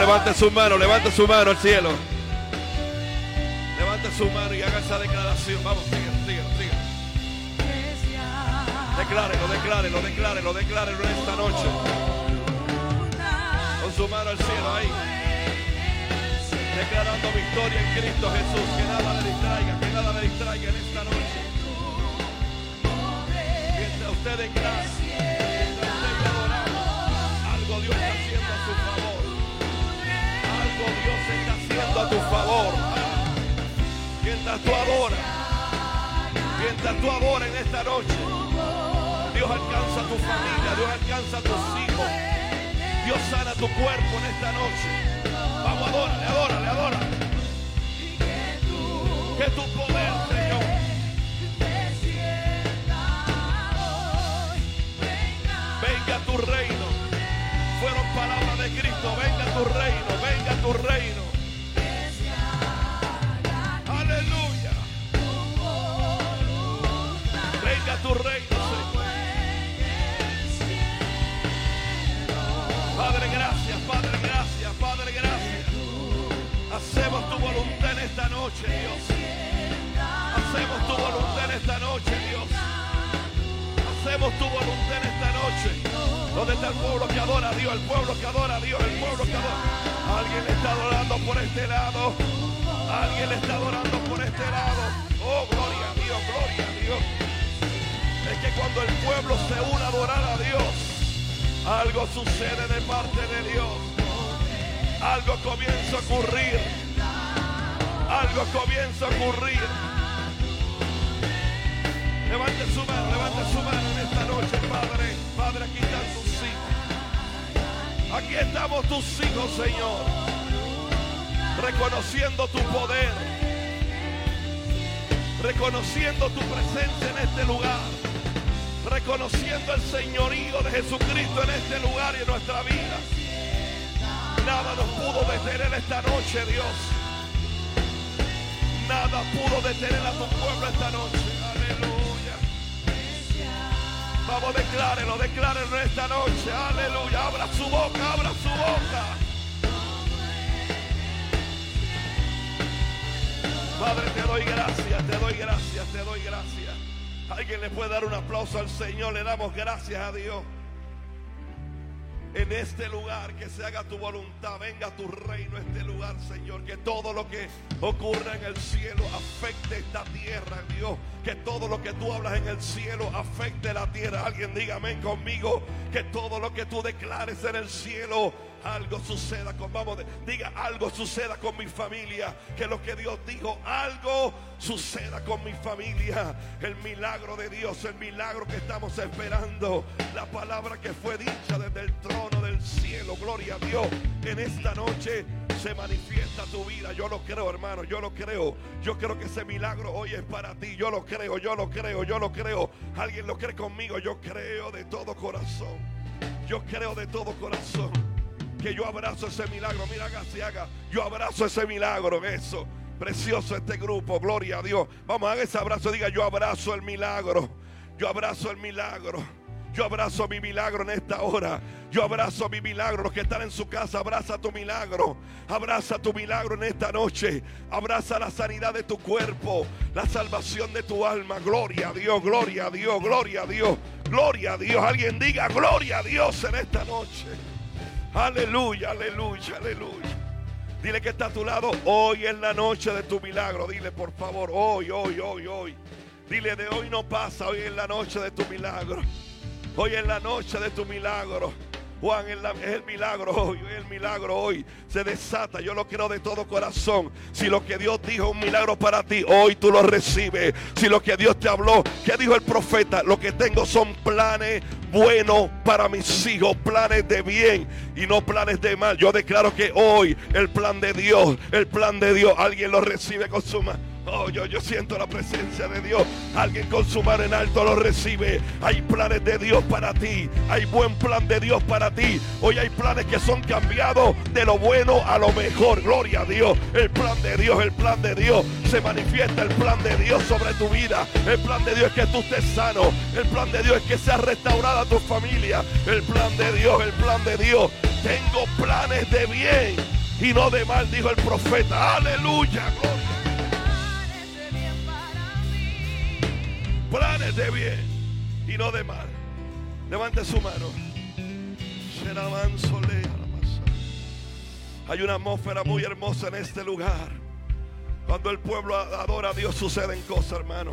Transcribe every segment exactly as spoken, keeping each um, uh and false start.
levante su mano, levante su mano al cielo. Levante su mano y haga esa declaración. Vamos, sigue, sigue, sigue. Declárelo, declárelo, declárelo, declárelo en esta noche. Con su mano al cielo ahí. Declarando victoria en Cristo Jesús. Que nada le distraiga, que nada le distraiga en esta noche. Mientras usted declara, mientras usted adora, algo Dios está haciendo a su favor. Algo Dios está haciendo a tu favor. Mientras tú adoras, mientras tú adoras en esta noche, Dios alcanza a tu familia, Dios alcanza a tus hijos, Dios sana tu cuerpo en esta noche. Vamos, adórale, adórale, adórale. Que tu poder, Señor, venga a tu reino. Fueron palabras de Cristo. Venga a tu reino, venga a tu reino. Aleluya. Venga a tu reino, Señor. Padre, gracias, Padre, gracias, Padre, gracias. Hacemos tu voluntad en esta noche, Dios. Hacemos tu voluntad en esta noche, Dios. Hacemos tu voluntad en esta noche. ¿Dónde está el pueblo que adora a Dios? El pueblo que adora a Dios, el pueblo que adora. Alguien le está adorando por este lado. Alguien le está adorando por este lado. Oh, gloria a Dios, gloria a Dios. Es que cuando el pueblo se une a adorar a Dios, algo sucede de parte de Dios. Algo comienza a ocurrir. Algo comienza a ocurrir. Levante su mano, levante su mano en esta noche, Padre. Padre, aquí están tus hijos. Aquí estamos tus hijos, Señor. Reconociendo tu poder. Reconociendo tu presencia en este lugar. Reconociendo el señorío de Jesucristo en este lugar y en nuestra vida. Nada nos pudo detener esta noche, Dios. Nada pudo detener a tu pueblo esta noche. Aleluya. Vamos, declárelo, declárelo esta noche. Aleluya. Abra su boca, abra su boca. Padre, te doy gracias, te doy gracias, te doy gracias. Alguien le puede dar un aplauso al Señor. Le damos gracias a Dios. En este lugar, que se haga tu voluntad. Venga a tu reino a este lugar, Señor. Que todo lo que ocurra en el cielo afecte esta tierra, Dios. Que todo lo que tú hablas en el cielo afecte la tierra. Alguien diga amén conmigo. Que todo lo que tú declares en el cielo, algo suceda con, vamos, diga, algo suceda con mi familia. Que lo que Dios dijo, algo suceda con mi familia. El milagro de Dios, el milagro que estamos esperando. La palabra que fue dicha desde el trono del cielo, gloria a Dios. En esta noche se manifiesta tu vida. Yo lo creo, hermano, yo lo creo. Yo creo que ese milagro hoy es para ti. Yo lo creo, yo lo creo, yo lo creo. Alguien lo cree conmigo. Yo creo de todo corazón. Yo creo de todo corazón que yo abrazo ese milagro. Mira, haga, se haga. Yo abrazo ese milagro. Eso, precioso este grupo, gloria a Dios. Vamos, haga ese abrazo. Diga, yo abrazo el milagro. Yo abrazo el milagro. Yo abrazo mi milagro en esta hora. Yo abrazo mi milagro. Los que están en su casa, abraza tu milagro. Abraza tu milagro en esta noche. Abraza la sanidad de tu cuerpo, la salvación de tu alma. Gloria a Dios, gloria a Dios, gloria a Dios, gloria a Dios. Alguien diga gloria a Dios en esta noche. Aleluya, aleluya, aleluya. Dile que está a tu lado. Hoy es la noche de tu milagro. Dile, por favor, hoy, hoy, hoy, hoy. Dile, de hoy no pasa. Hoy es la noche de tu milagro. Hoy es la noche de tu milagro. Juan, es, la, es el milagro hoy, hoy es el milagro hoy. Se desata, yo lo creo de todo corazón. Si lo que Dios dijo es un milagro para ti, hoy tú lo recibes. Si lo que Dios te habló, ¿qué dijo el profeta? Lo que tengo son planes buenos para mis hijos, planes de bien y no planes de mal. Yo declaro que hoy el plan de Dios, el plan de Dios, alguien lo recibe con su mano. Oh, yo, yo siento la presencia de Dios. Alguien con su mano en alto lo recibe. Hay planes de Dios para ti. Hay buen plan de Dios para ti. Hoy hay planes que son cambiados de lo bueno a lo mejor. Gloria a Dios. El plan de Dios, el plan de Dios. Se manifiesta el plan de Dios sobre tu vida. El plan de Dios es que tú estés sano. El plan de Dios es que sea restaurada tu familia. El plan de Dios, el plan de Dios. Tengo planes de bien y no de mal, dijo el profeta. Aleluya, gloria. Planes de bien y no de mal. Levante su mano. Hay una atmósfera muy hermosa en este lugar. Cuando el pueblo adora a Dios suceden cosas, hermano.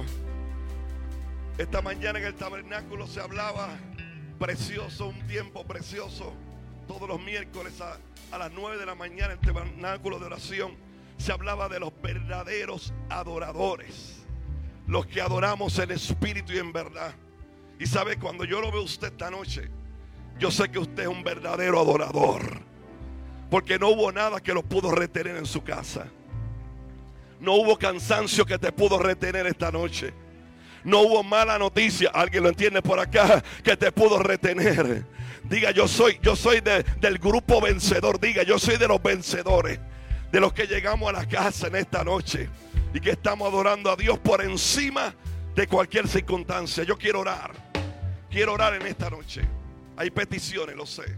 Esta mañana en el tabernáculo se hablaba precioso, un tiempo precioso. Todos los miércoles a, a las nueve de la mañana en el tabernáculo de oración se hablaba de los verdaderos adoradores. Los que adoramos en espíritu y en verdad. Y sabe, cuando yo lo veo a usted esta noche, yo sé que usted es un verdadero adorador. Porque no hubo nada que lo pudo retener en su casa. No hubo cansancio que te pudo retener esta noche. No hubo mala noticia, alguien lo entiende por acá, que te pudo retener. Diga, yo soy, yo soy de, del grupo vencedor. Diga, yo soy de los vencedores. De los que llegamos a la casa en esta noche y que estamos adorando a Dios por encima de cualquier circunstancia. Yo quiero orar. Quiero orar en esta noche. Hay peticiones, lo sé.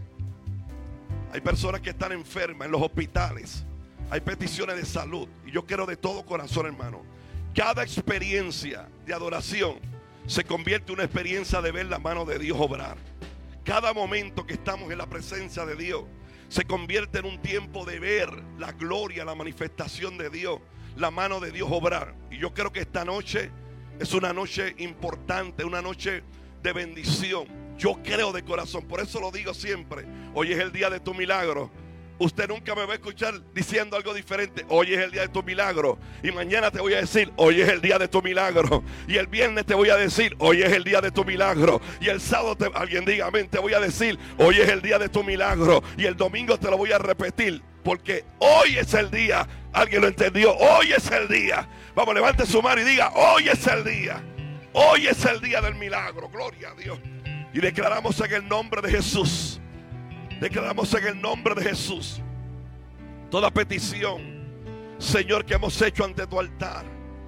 Hay personas que están enfermas en los hospitales. Hay peticiones de salud. Y yo quiero de todo corazón, hermano. Cada experiencia de adoración se convierte en una experiencia de ver la mano de Dios obrar. Cada momento que estamos en la presencia de Dios se convierte en un tiempo de ver la gloria, la manifestación de Dios, la mano de Dios obrar. Y yo creo que esta noche es una noche importante, una noche de bendición. Yo creo de corazón, por eso lo digo siempre. Hoy es el día de tu milagro. Usted nunca me va a escuchar diciendo algo diferente. Hoy es el día de tu milagro. Y mañana te voy a decir, hoy es el día de tu milagro. Y el viernes te voy a decir, hoy es el día de tu milagro. Y el sábado, te, alguien diga amén, te voy a decir, hoy es el día de tu milagro. Y el domingo te lo voy a repetir. Porque hoy es el día. ¿Alguien lo entendió? Hoy es el día. Vamos, levante su mano y diga, hoy es el día. Hoy es el día del milagro. Gloria a Dios. Y declaramos en el nombre de Jesús. Declaramos en el nombre de Jesús toda petición, Señor, que hemos hecho ante tu altar.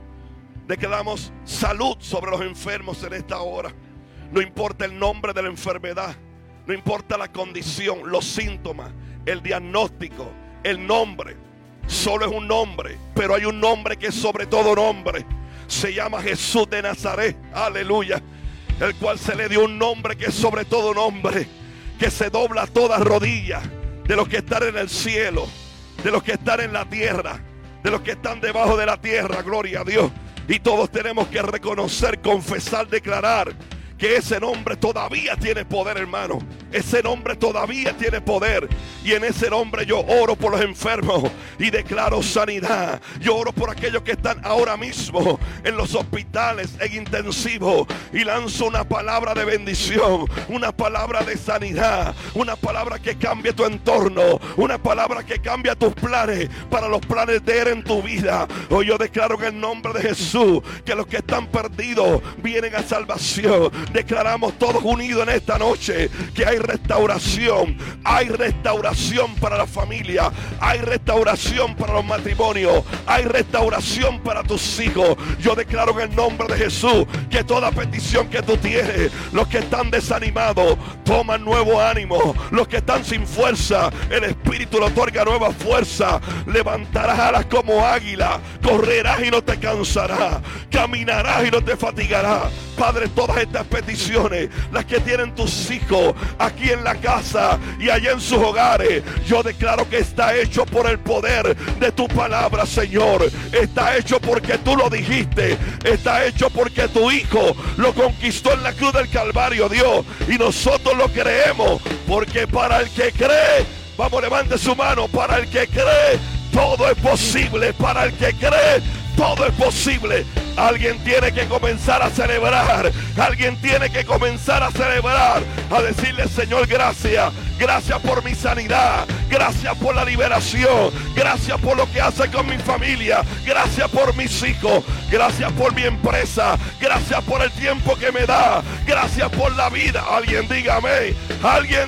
Declaramos salud sobre los enfermos en esta hora. No importa el nombre de la enfermedad, no importa la condición, los síntomas, el diagnóstico, el nombre. Solo es un nombre, pero hay un nombre que es sobre todo nombre. Se llama Jesús de Nazaret, aleluya. El cual se le dio un nombre que es sobre todo nombre. Que se dobla toda rodilla de los que están en el cielo, de los que están en la tierra, de los que están debajo de la tierra, gloria a Dios. Y todos tenemos que reconocer, confesar, declarar que ese nombre todavía tiene poder, hermano. Ese nombre todavía tiene poder. Y en ese nombre yo oro por los enfermos y declaro sanidad. Yo oro por aquellos que están ahora mismo en los hospitales, en intensivo. Y lanzo una palabra de bendición, una palabra de sanidad, una palabra que cambie tu entorno, una palabra que cambie tus planes para los planes de Él en tu vida. Hoy yo declaro en el nombre de Jesús que los que están perdidos vienen a salvación. Declaramos todos unidos en esta noche que hay restauración, hay restauración para la familia, hay restauración para los matrimonios, hay restauración para tus hijos. Yo declaro en el nombre de Jesús que toda petición que tú tienes, los que están desanimados, toman nuevo ánimo. Los que están sin fuerza, el Espíritu le otorga nueva fuerza. Levantarás alas como águila, correrás y no te cansarás, caminarás y no te fatigarás. Padre, todas estas peticiones, las que tienen tus hijos aquí en la casa y allá en sus hogares, yo declaro que está hecho por el poder de tu palabra, Señor. Está hecho porque tú lo dijiste. Está hecho porque tu Hijo lo conquistó en la cruz del Calvario, Dios. Y nosotros lo creemos, porque para el que cree, vamos, levante su mano, para el que cree, todo es posible. Para el que cree, todo es posible. Alguien tiene que comenzar a celebrar. Alguien tiene que comenzar a celebrar. A decirle, Señor, gracias. Gracias por mi sanidad. Gracias por la liberación. Gracias por lo que hace con mi familia. Gracias por mis hijos. Gracias por mi empresa. Gracias por el tiempo que me da. Gracias por la vida. Alguien dígame. Alguien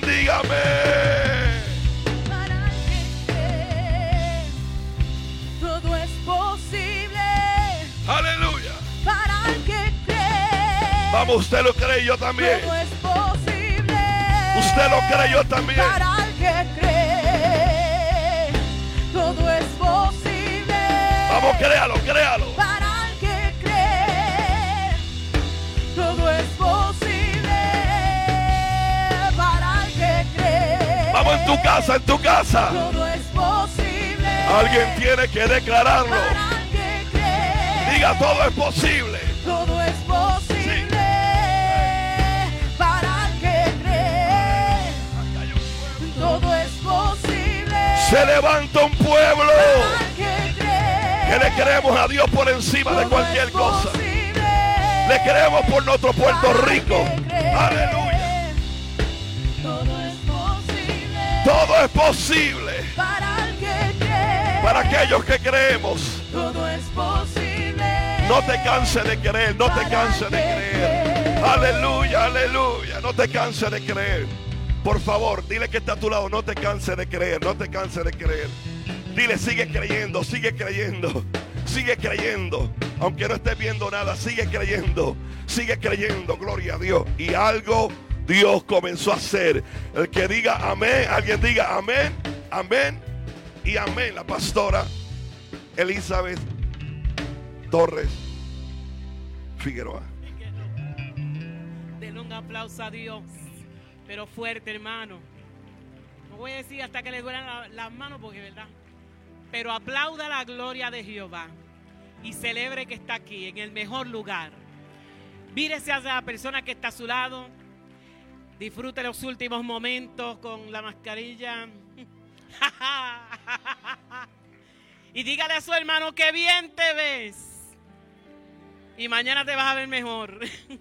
dígame. Aleluya. Para el que cree. Vamos, usted lo cree, yo también. Todo es posible. Usted lo cree, yo también. Para el que cree. Vamos, créalo, créalo. Para el que cree, todo es posible. Para el que cree. Vamos, en tu casa, en tu casa. Todo es posible. Alguien tiene que declararlo. Para el que cree. Diga, todo es posible. Todo es posible. Sí. Para el que cree. Todo es posible. Se levanta un pueblo Para el que cree. que le creemos a Dios por encima de cualquier cosa. Le creemos por nuestro Puerto Rico. Aleluya. Todo es posible. Todo es posible Para el que cree. para aquellos que creemos. Todo es posible. No te canses de creer, no te canses de creer. Aleluya, aleluya. No te canses de creer. Por favor, dile que está a tu lado, no te canses de creer, no te canses de creer. Dile, sigue creyendo, sigue creyendo, sigue creyendo. Aunque no estés viendo nada, sigue creyendo, sigue creyendo, gloria a Dios. Y algo Dios comenzó a hacer. El que diga amén, alguien diga amén, amén y amén. La pastora Elizabeth Torres Figueroa. Denle un aplauso a Dios, pero fuerte, hermano. No voy a decir hasta que le duelan la- las manos porque es verdad. Pero aplauda la gloria de Jehová y celebre que está aquí, en el mejor lugar. Vírese hacia la persona que está a su lado. Disfrute los últimos momentos con la mascarilla. Y dígale a su hermano que bien te ves. Y mañana te vas a ver mejor.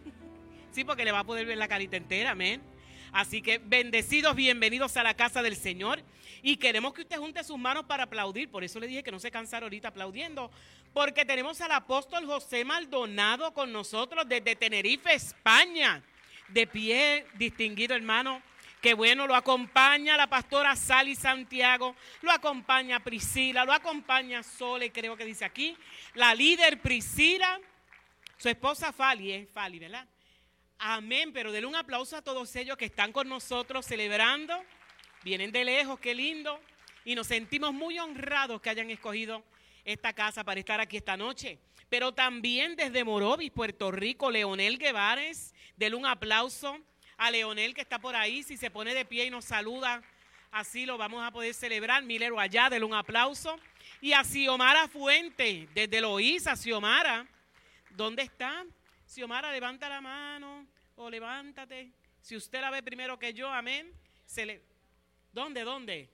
Sí, porque le va a poder ver la carita entera, amén. Así que bendecidos, bienvenidos a la casa del Señor. Y queremos que usted junte sus manos para aplaudir. Por eso le dije que no se cansara ahorita aplaudiendo. Porque tenemos al apóstol José Maldonado con nosotros desde Tenerife, España. De pie, distinguido hermano. Qué bueno, lo acompaña la pastora Sally Santiago, lo acompaña Priscila, lo acompaña Sole, creo que dice aquí. La líder Priscila, su esposa Fali, es Fali, ¿verdad? Amén, pero denle un aplauso a todos ellos que están con nosotros celebrando. Vienen de lejos, qué lindo. Y nos sentimos muy honrados que hayan escogido esta casa para estar aquí esta noche. Pero también desde Morovis, Puerto Rico, Leonel Guevares, denle un aplauso a Leonel que está por ahí. Si se pone de pie y nos saluda, así lo vamos a poder celebrar. Milero allá, denle un aplauso. Y a Xiomara Fuente, desde Loíza, Xiomara. ¿Dónde está? Xiomara, levanta la mano o levántate. Si usted la ve primero que yo, amén. Se le... ¿Dónde, dónde?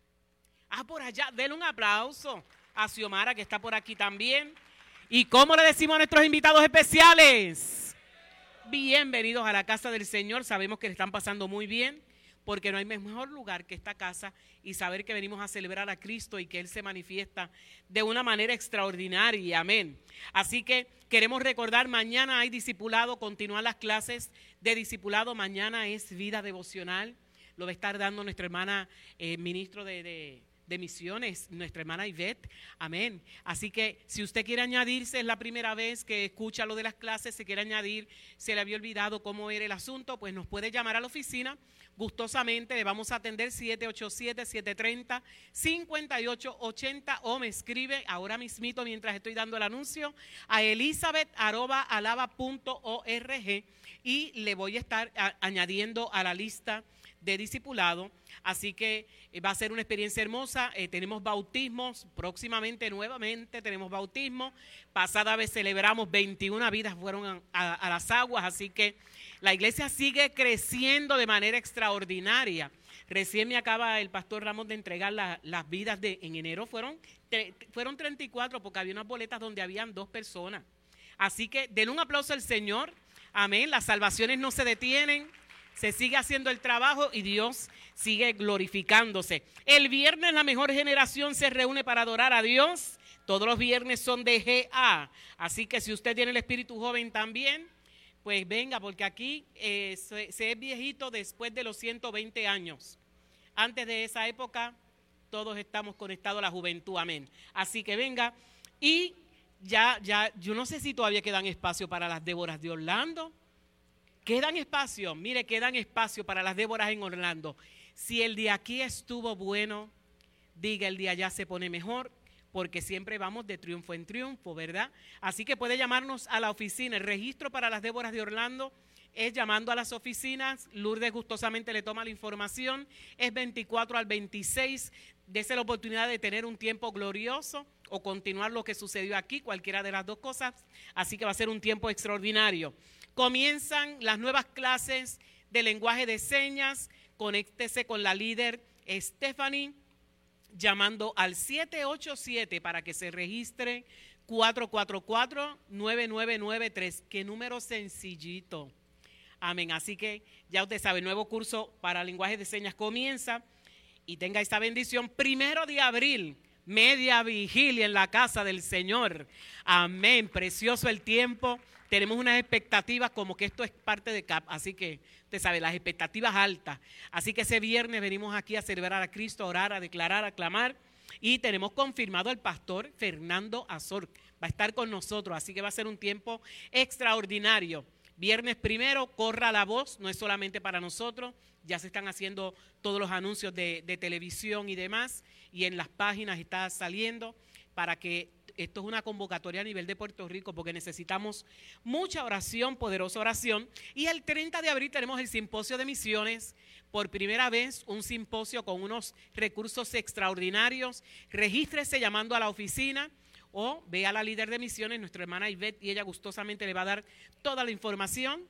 Ah, por allá. Denle un aplauso a Xiomara que está por aquí también. ¿Y cómo le decimos a nuestros invitados especiales? Bienvenidos a la casa del Señor. Sabemos que le están pasando muy bien, porque no hay mejor lugar que esta casa y saber que venimos a celebrar a Cristo y que Él se manifiesta de una manera extraordinaria. Amén. Así que queremos recordar, mañana hay discipulado, continúan las clases de discipulado. Mañana es vida devocional. Lo va a estar dando nuestra hermana eh, ministro de... de de misiones, nuestra hermana Ivette, amén. Así que si usted quiere añadirse, es la primera vez que escucha lo de las clases, se quiere añadir, se le había olvidado cómo era el asunto, pues nos puede llamar a la oficina, gustosamente le vamos a atender siete ocho siete, siete tres cero, cinco ocho ocho cero o me escribe ahora mismito mientras estoy dando el anuncio a elizabeth arroba alaba punto org y le voy a estar a, añadiendo a la lista de discipulado. Así que eh, va a ser una experiencia hermosa. Eh, tenemos bautismos próximamente, nuevamente tenemos bautismo. Pasada vez celebramos veintiuna vidas fueron a, a, a las aguas, así que la iglesia sigue creciendo de manera extraordinaria. Recién me acaba el pastor Ramos de entregar la, las vidas de en enero, fueron, tre, fueron treinta y cuatro porque había unas boletas donde habían dos personas. Así que denle un aplauso al Señor, amén. Las salvaciones no se detienen. Se sigue haciendo el trabajo y Dios sigue glorificándose. El viernes la mejor generación se reúne para adorar a Dios. Todos los viernes son de G A. Así que si usted tiene el espíritu joven también, pues venga, porque aquí eh, se, se es viejito después de los ciento veinte años. Antes de esa época, todos estamos conectados a la juventud, amén. Así que venga y ya, ya, yo no sé si todavía quedan espacio para las Déboras de Orlando. Quedan espacio, mire, quedan espacio para las Déboras en Orlando. Si el de aquí estuvo bueno, diga el de allá se pone mejor. porque siempre vamos de triunfo en triunfo, ¿verdad? Así que puede llamarnos a la oficina. El registro para las Déboras de Orlando es llamando a las oficinas. Lourdes gustosamente le toma la información. Es veinticuatro al veintiséis. Dese la oportunidad de tener un tiempo glorioso o continuar lo que sucedió aquí, cualquiera de las dos cosas. Así que va a ser un tiempo extraordinario. Comienzan las nuevas clases de lenguaje de señas. Conéctese con la líder Stephanie llamando al siete ocho siete para que se registre, cuatro cuatro cuatro, nueve nueve nueve tres. Qué número sencillito. Amén. Así que ya usted sabe, el nuevo curso para lenguaje de señas comienza y tenga esta bendición. Primero de abril, media vigilia en la casa del Señor. Amén. Precioso el tiempo. Tenemos unas expectativas como que esto es parte de C A P, así que usted sabe, las expectativas altas. Así que ese viernes venimos aquí a celebrar a Cristo, a orar, a declarar, a clamar. Y tenemos confirmado al pastor Fernando Azor. Va a estar con nosotros, así que va a ser un tiempo extraordinario. Viernes primero, corra la voz, no es solamente para nosotros. Ya se están haciendo todos los anuncios de, de televisión y demás. Y en las páginas está saliendo para que esto es una convocatoria a nivel de Puerto Rico porque necesitamos mucha oración, poderosa oración. Y el treinta de abril tenemos el simposio de misiones. Por primera vez, un simposio con unos recursos extraordinarios. Regístrese llamando a la oficina o ve a la líder de misiones, nuestra hermana Ivette, y ella gustosamente le va a dar toda la información.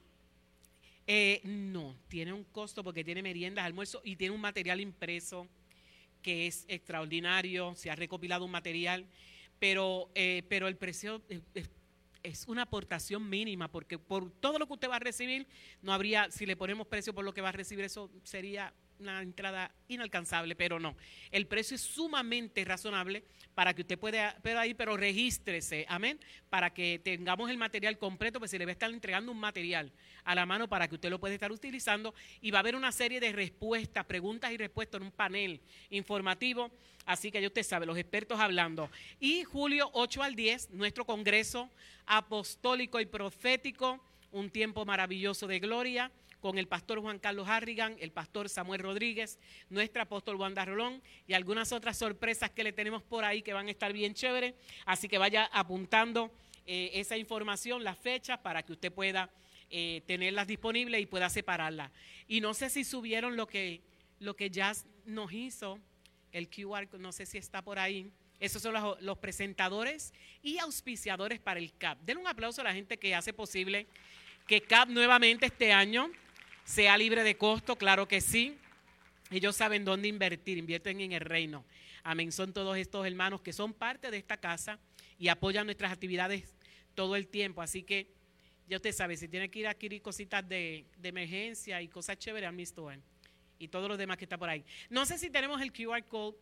Eh, no, tiene un costo porque tiene meriendas, almuerzo y tiene un material impreso que es extraordinario. Se ha recopilado un material. Pero, eh, pero el precio es, es, es una aportación mínima, porque por todo lo que usted va a recibir, no habría, si le ponemos precio por lo que va a recibir, eso sería una entrada inalcanzable, pero no. El precio es sumamente razonable para que usted pueda, pueda ir, pero regístrese, amén, para que tengamos el material completo, pues se le va a estar entregando un material a la mano para que usted lo pueda estar utilizando y va a haber una serie de respuestas, preguntas y respuestas en un panel informativo. Así que ya usted sabe, los expertos hablando. Y julio ocho al diez, nuestro congreso apostólico y profético, un tiempo maravilloso de gloria, con el pastor Juan Carlos Harrigan, el pastor Samuel Rodríguez, nuestra apóstol Wanda Rolón y algunas otras sorpresas que le tenemos por ahí que van a estar bien chéveres. Así que vaya apuntando eh, esa información, las fechas, para que usted pueda eh, tenerlas disponibles y pueda separarlas. Y no sé si subieron lo que, lo que Jazz nos hizo, el Q R, no sé si está por ahí. Esos son los, los presentadores y auspiciadores para el C A P. Denle un aplauso a la gente que hace posible que C A P nuevamente este año sea libre de costo, claro que sí. Ellos saben dónde invertir, invierten en el reino. Amén, son todos estos hermanos que son parte de esta casa y apoyan nuestras actividades todo el tiempo. Así que ya usted sabe, si tiene que ir a adquirir cositas de, de emergencia y cosas chéveres, al Miss Store y todos los demás que está por ahí. No sé si tenemos el Q R Code,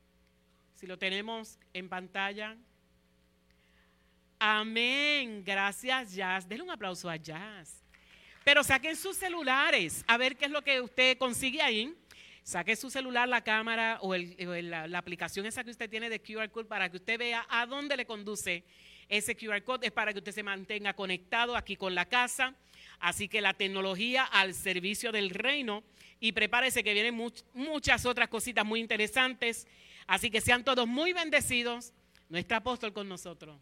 si lo tenemos en pantalla. Amén, gracias Jazz. Denle un aplauso a Jazz. Pero saquen sus celulares, a ver qué es lo que usted consigue ahí. Saque su celular, la cámara o, el, o el, la, la aplicación esa que usted tiene de Q R Code para que usted vea a dónde le conduce ese Q R Code. Es para que usted se mantenga conectado aquí con la casa. Así que la tecnología al servicio del reino. Y prepárese que vienen much, muchas otras cositas muy interesantes. Así que sean todos muy bendecidos. Nuestro apóstol con nosotros.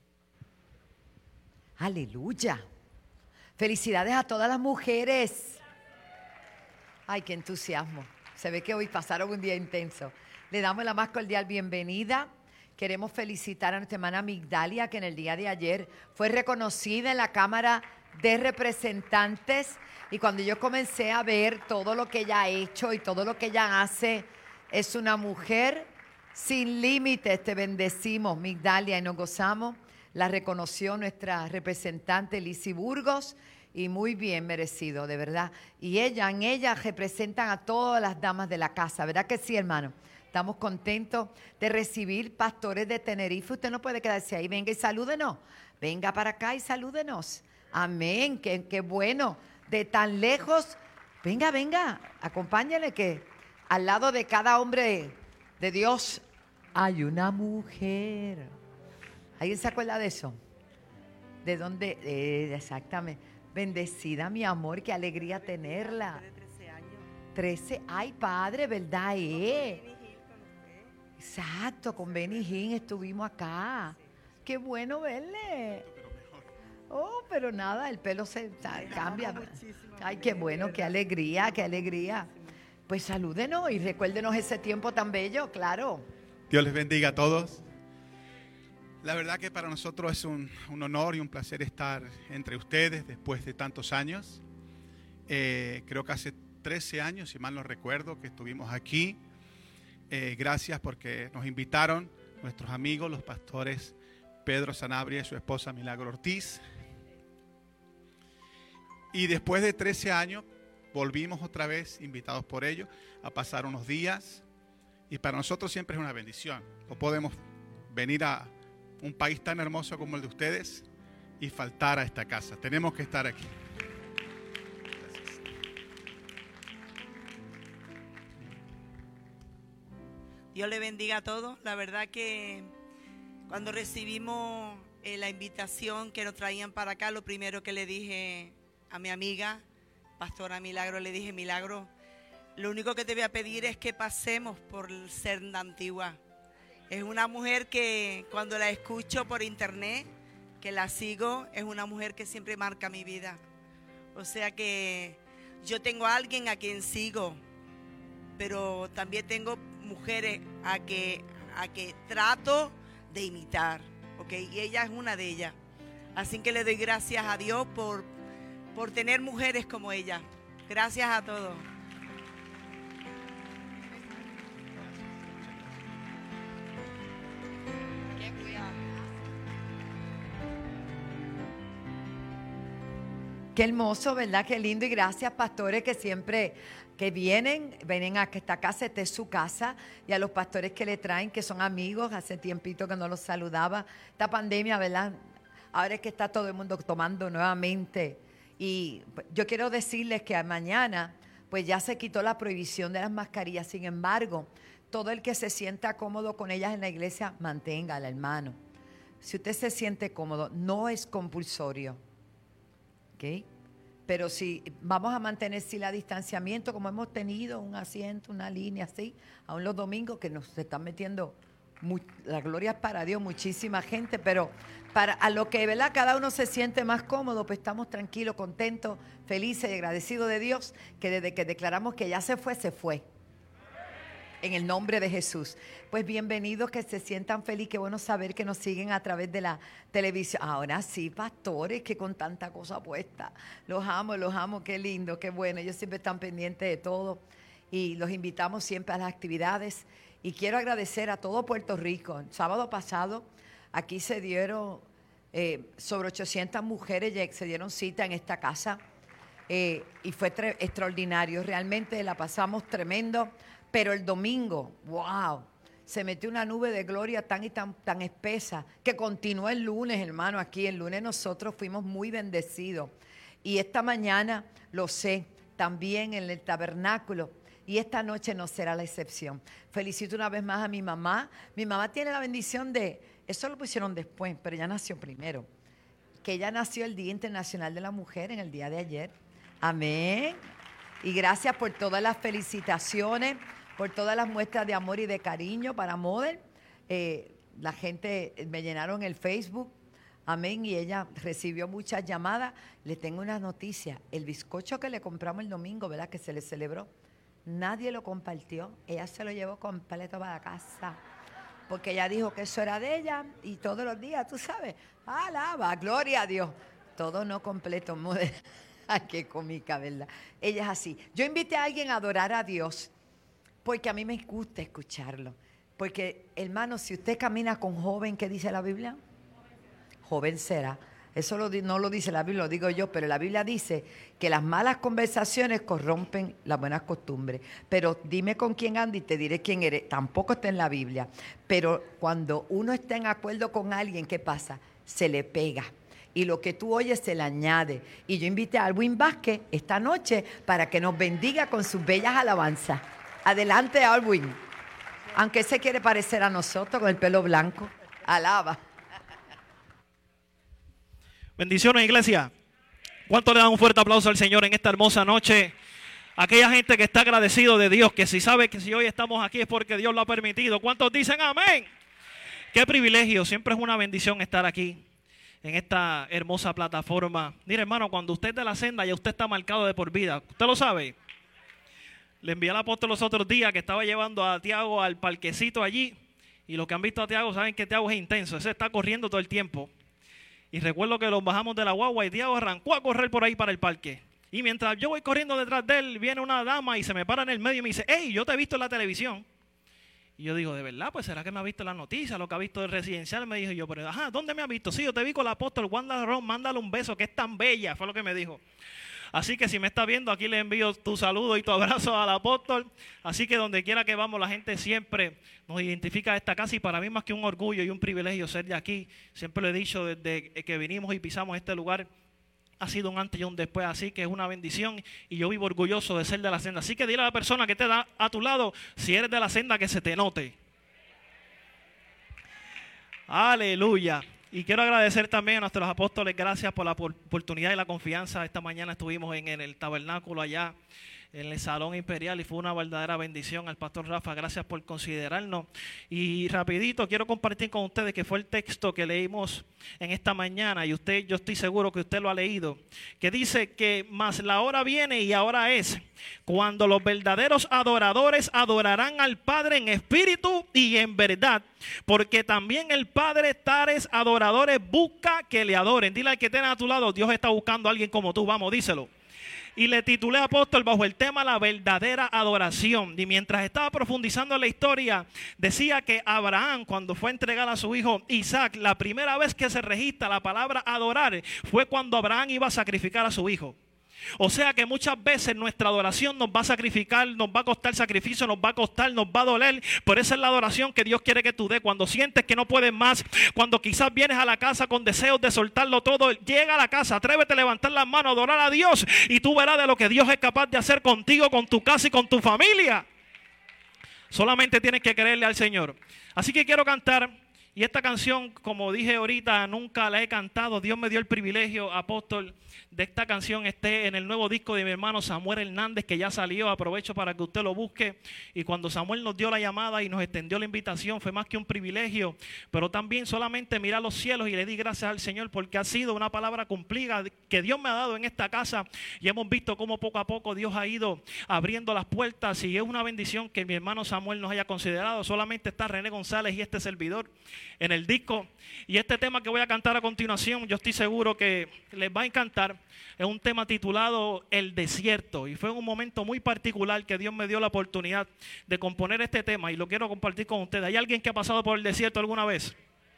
Aleluya. Felicidades a todas las mujeres. Ay, qué entusiasmo. Se ve que hoy pasaron un día intenso. Le damos la más cordial bienvenida. Queremos felicitar a nuestra hermana Migdalia, que en el día de ayer fue reconocida en la Cámara de Representantes. Y cuando yo comencé a ver todo lo que ella ha hecho y todo lo que ella hace, es una mujer sin límites. Te bendecimos, Migdalia, y nos gozamos. La reconoció nuestra representante Lizzy Burgos y muy bien merecido, de verdad. Y ella, en ella representan a todas las damas de la casa, ¿verdad que sí, hermano? Estamos contentos de recibir pastores de Tenerife. Usted no puede quedarse ahí. Venga y salúdenos. Venga para acá y salúdenos. Amén. Qué, qué bueno. De tan lejos. Venga, venga. Acompáñale que al lado de cada hombre de Dios hay una mujer. ¿Alguien se acuerda de eso? ¿De dónde? Eh, exactamente. Bendecida, mi amor. Qué alegría tenerla. De trece años. trece. Ay, padre, ¿verdad? Eh? Exacto, con Benny Hinn estuvimos acá. Qué bueno verle. Oh, pero nada, el pelo se ta- cambia. Ay, qué bueno, qué alegría, qué alegría. Pues salúdenos y recuérdenos ese tiempo tan bello, claro. Dios les bendiga a todos. La verdad que para nosotros es un, un honor y un placer estar entre ustedes después de tantos años. Eh, creo que hace trece años, si mal no recuerdo, que estuvimos aquí. Eh, gracias porque nos invitaron nuestros amigos, los pastores Pedro Sanabria y su esposa Milagro Ortiz. Y después de trece años volvimos otra vez, invitados por ellos, a pasar unos días. Y para nosotros siempre es una bendición. No podemos venir a un país tan hermoso como el de ustedes y faltar a esta casa. Tenemos que estar aquí. Gracias. Dios le bendiga a todos. La verdad que cuando recibimos eh, la invitación que nos traían para acá, lo primero que le dije a mi amiga, Pastora Milagro, le dije: Milagro, lo único que te voy a pedir es que pasemos por el Senda Antigua. Es una mujer que cuando la escucho por internet, que la sigo, es una mujer que siempre marca mi vida. O sea que yo tengo a alguien a quien sigo, pero también tengo mujeres a que, a que trato de imitar, ¿ok? Y ella es una de ellas. Así que le doy gracias a Dios por, por tener mujeres como ella. Gracias a todos. Qué hermoso, ¿verdad? Qué lindo. Y gracias, pastores, que siempre que vienen, vienen a que esta casa, esta es su casa. Y a los pastores que le traen, que son amigos. Hace tiempito que no los saludaba. Esta pandemia, ¿verdad? Ahora es que está todo el mundo tomando nuevamente. Y yo quiero decirles que mañana, pues ya se quitó la prohibición de las mascarillas. Sin embargo, todo el que se sienta cómodo con ellas en la iglesia, manténgala, hermano. Si usted se siente cómodo, no es compulsorio. ¿Okay? Pero si vamos a mantener sí la distanciamiento, como hemos tenido un asiento, una línea así, aún los domingos que nos están metiendo, muy, la gloria es para Dios, muchísima gente, pero para a lo que, ¿verdad?, cada uno se siente más cómodo, pues estamos tranquilos, contentos, felices y agradecidos de Dios, que desde que declaramos que ya se fue, se fue. En el nombre de Jesús. Pues bienvenidos, que se sientan felices. Qué bueno saber que nos siguen a través de la televisión. Ahora sí, pastores, que con tanta cosa puesta. Los amo, los amo, qué lindo, qué bueno. Ellos siempre están pendientes de todo y los invitamos siempre a las actividades. Y quiero agradecer a todo Puerto Rico. El sábado pasado aquí se dieron eh, sobre ochocientas mujeres, ya se dieron cita en esta casa eh, y fue tre- extraordinario. Realmente la pasamos tremendo. Pero el domingo, wow, se metió una nube de gloria tan y tan, tan espesa que continuó el lunes, hermano, aquí. El lunes nosotros fuimos muy bendecidos. Y esta mañana, lo sé, también en el tabernáculo. Y esta noche no será la excepción. Felicito una vez más a mi mamá. Mi mamá tiene la bendición de, eso lo pusieron después, pero ella nació primero. Que ella nació el Día Internacional de la Mujer en el día de ayer. Amén. Y gracias por todas las felicitaciones, por todas las muestras de amor y de cariño para Model. Eh, la gente me llenaron el Facebook, amén, y ella recibió muchas llamadas. Le tengo una noticia: el bizcocho que le compramos el domingo, ¿verdad?, que se le celebró, nadie lo compartió. Ella se lo llevó completo para la casa, porque ella dijo que eso era de ella, y todos los días, tú sabes, alaba, gloria a Dios. Todo no completo, Model. Ay, qué cómica, ¿verdad? Ella es así. Yo invité a alguien a adorar a Dios porque a mí me gusta escucharlo. Porque, hermano, si usted camina con joven, ¿qué dice la Biblia? Joven será. Eso lo, no lo dice la Biblia, lo digo yo, pero la Biblia dice que las malas conversaciones corrompen las buenas costumbres. Pero dime con quién anda y te diré quién eres. Tampoco está en la Biblia. Pero cuando uno está en acuerdo con alguien, ¿qué pasa? Se le pega. Y lo que tú oyes se le añade. Y yo invité a Alwin Vázquez esta noche para que nos bendiga con sus bellas alabanzas. Adelante, Alwin. Aunque se quiere parecer a nosotros con el pelo blanco. Alaba. Bendiciones, iglesia. ¿Cuánto le dan un fuerte aplauso al Señor en esta hermosa noche? Aquella gente que está agradecido de Dios, que si sabe que si hoy estamos aquí es porque Dios lo ha permitido. ¿Cuántos dicen amén? Qué privilegio, siempre es una bendición estar aquí en esta hermosa plataforma. Mire, hermano, cuando usted es de la senda ya usted está marcado de por vida. ¿Usted lo sabe? Le envié al apóstol los otros días que estaba llevando a Tiago al parquecito allí. Y los que han visto a Tiago saben que Tiago es intenso. Ese está corriendo todo el tiempo. Y recuerdo que los bajamos de la guagua y Tiago arrancó a correr por ahí para el parque. Y mientras yo voy corriendo detrás de él, viene una dama y se me para en el medio y me dice, hey, yo te he visto en la televisión. Y yo digo, ¿de verdad? Pues ¿será que me ha visto en las noticias? Lo que ha visto del residencial. Me dijo yo, pero ajá, ¿dónde me ha visto? Sí, yo te vi con el apóstol Wanda Ron, mándale un beso, que es tan bella. Fue lo que me dijo. Así que si me está viendo, aquí le envío tu saludo y tu abrazo al apóstol. Así que donde quiera que vamos, la gente siempre nos identifica a esta casa. Y para mí más que un orgullo y un privilegio ser de aquí. Siempre lo he dicho desde que vinimos y pisamos este lugar. Ha sido un antes y un después, así que es una bendición y yo vivo orgulloso de ser de la senda. Así que dile a la persona que te da a tu lado, si eres de la senda, que se te note. Aleluya. Y quiero agradecer también a nuestros apóstoles, gracias por la oportunidad y la confianza. Esta mañana estuvimos en, en el tabernáculo allá, en el Salón Imperial, y fue una verdadera bendición. Al pastor Rafa, gracias por considerarnos. Y rapidito quiero compartir con ustedes que fue el texto que leímos en esta mañana, y usted, yo estoy seguro que usted lo ha leído, que dice que más la hora viene y ahora es, cuando los verdaderos adoradores adorarán al Padre en espíritu y en verdad, porque también el Padre tales adoradores busca que le adoren. Dile al que tiene a tu lado, Dios está buscando a alguien como tú, vamos, díselo. Y le titulé apóstol bajo el tema la verdadera adoración. Y mientras estaba profundizando en la historia, decía que Abraham, cuando fue a entregar a su hijo Isaac, la primera vez que se registra la palabra adorar fue cuando Abraham iba a sacrificar a su hijo. O sea que muchas veces nuestra adoración nos va a sacrificar, nos va a costar sacrificio, nos va a costar, nos va a doler. Pero esa es la adoración que Dios quiere que tú des. Cuando sientes que no puedes más, cuando quizás vienes a la casa con deseos de soltarlo todo, llega a la casa, atrévete a levantar las manos, adorar a Dios, y tú verás de lo que Dios es capaz de hacer contigo, con tu casa y con tu familia. Solamente tienes que creerle al Señor. Así que quiero cantar. Y esta canción, como dije ahorita, nunca la he cantado. Dios me dio el privilegio, apóstol, de esta canción esté en el nuevo disco de mi hermano Samuel Hernández, que ya salió. Aprovecho para que usted lo busque. Y cuando Samuel nos dio la llamada y nos extendió la invitación, fue más que un privilegio, pero también solamente mirar los cielos y le di gracias al Señor, porque ha sido una palabra cumplida que Dios me ha dado en esta casa, y hemos visto cómo poco a poco Dios ha ido abriendo las puertas, y es una bendición que mi hermano Samuel nos haya considerado. Solamente está René González y este servidor en el disco. Y este tema que voy a cantar a continuación, yo estoy seguro que les va a encantar. Es un tema titulado El Desierto, y fue un momento muy particular que Dios me dio la oportunidad de componer este tema, y lo quiero compartir con ustedes. ¿Hay alguien que ha pasado por el desierto alguna vez?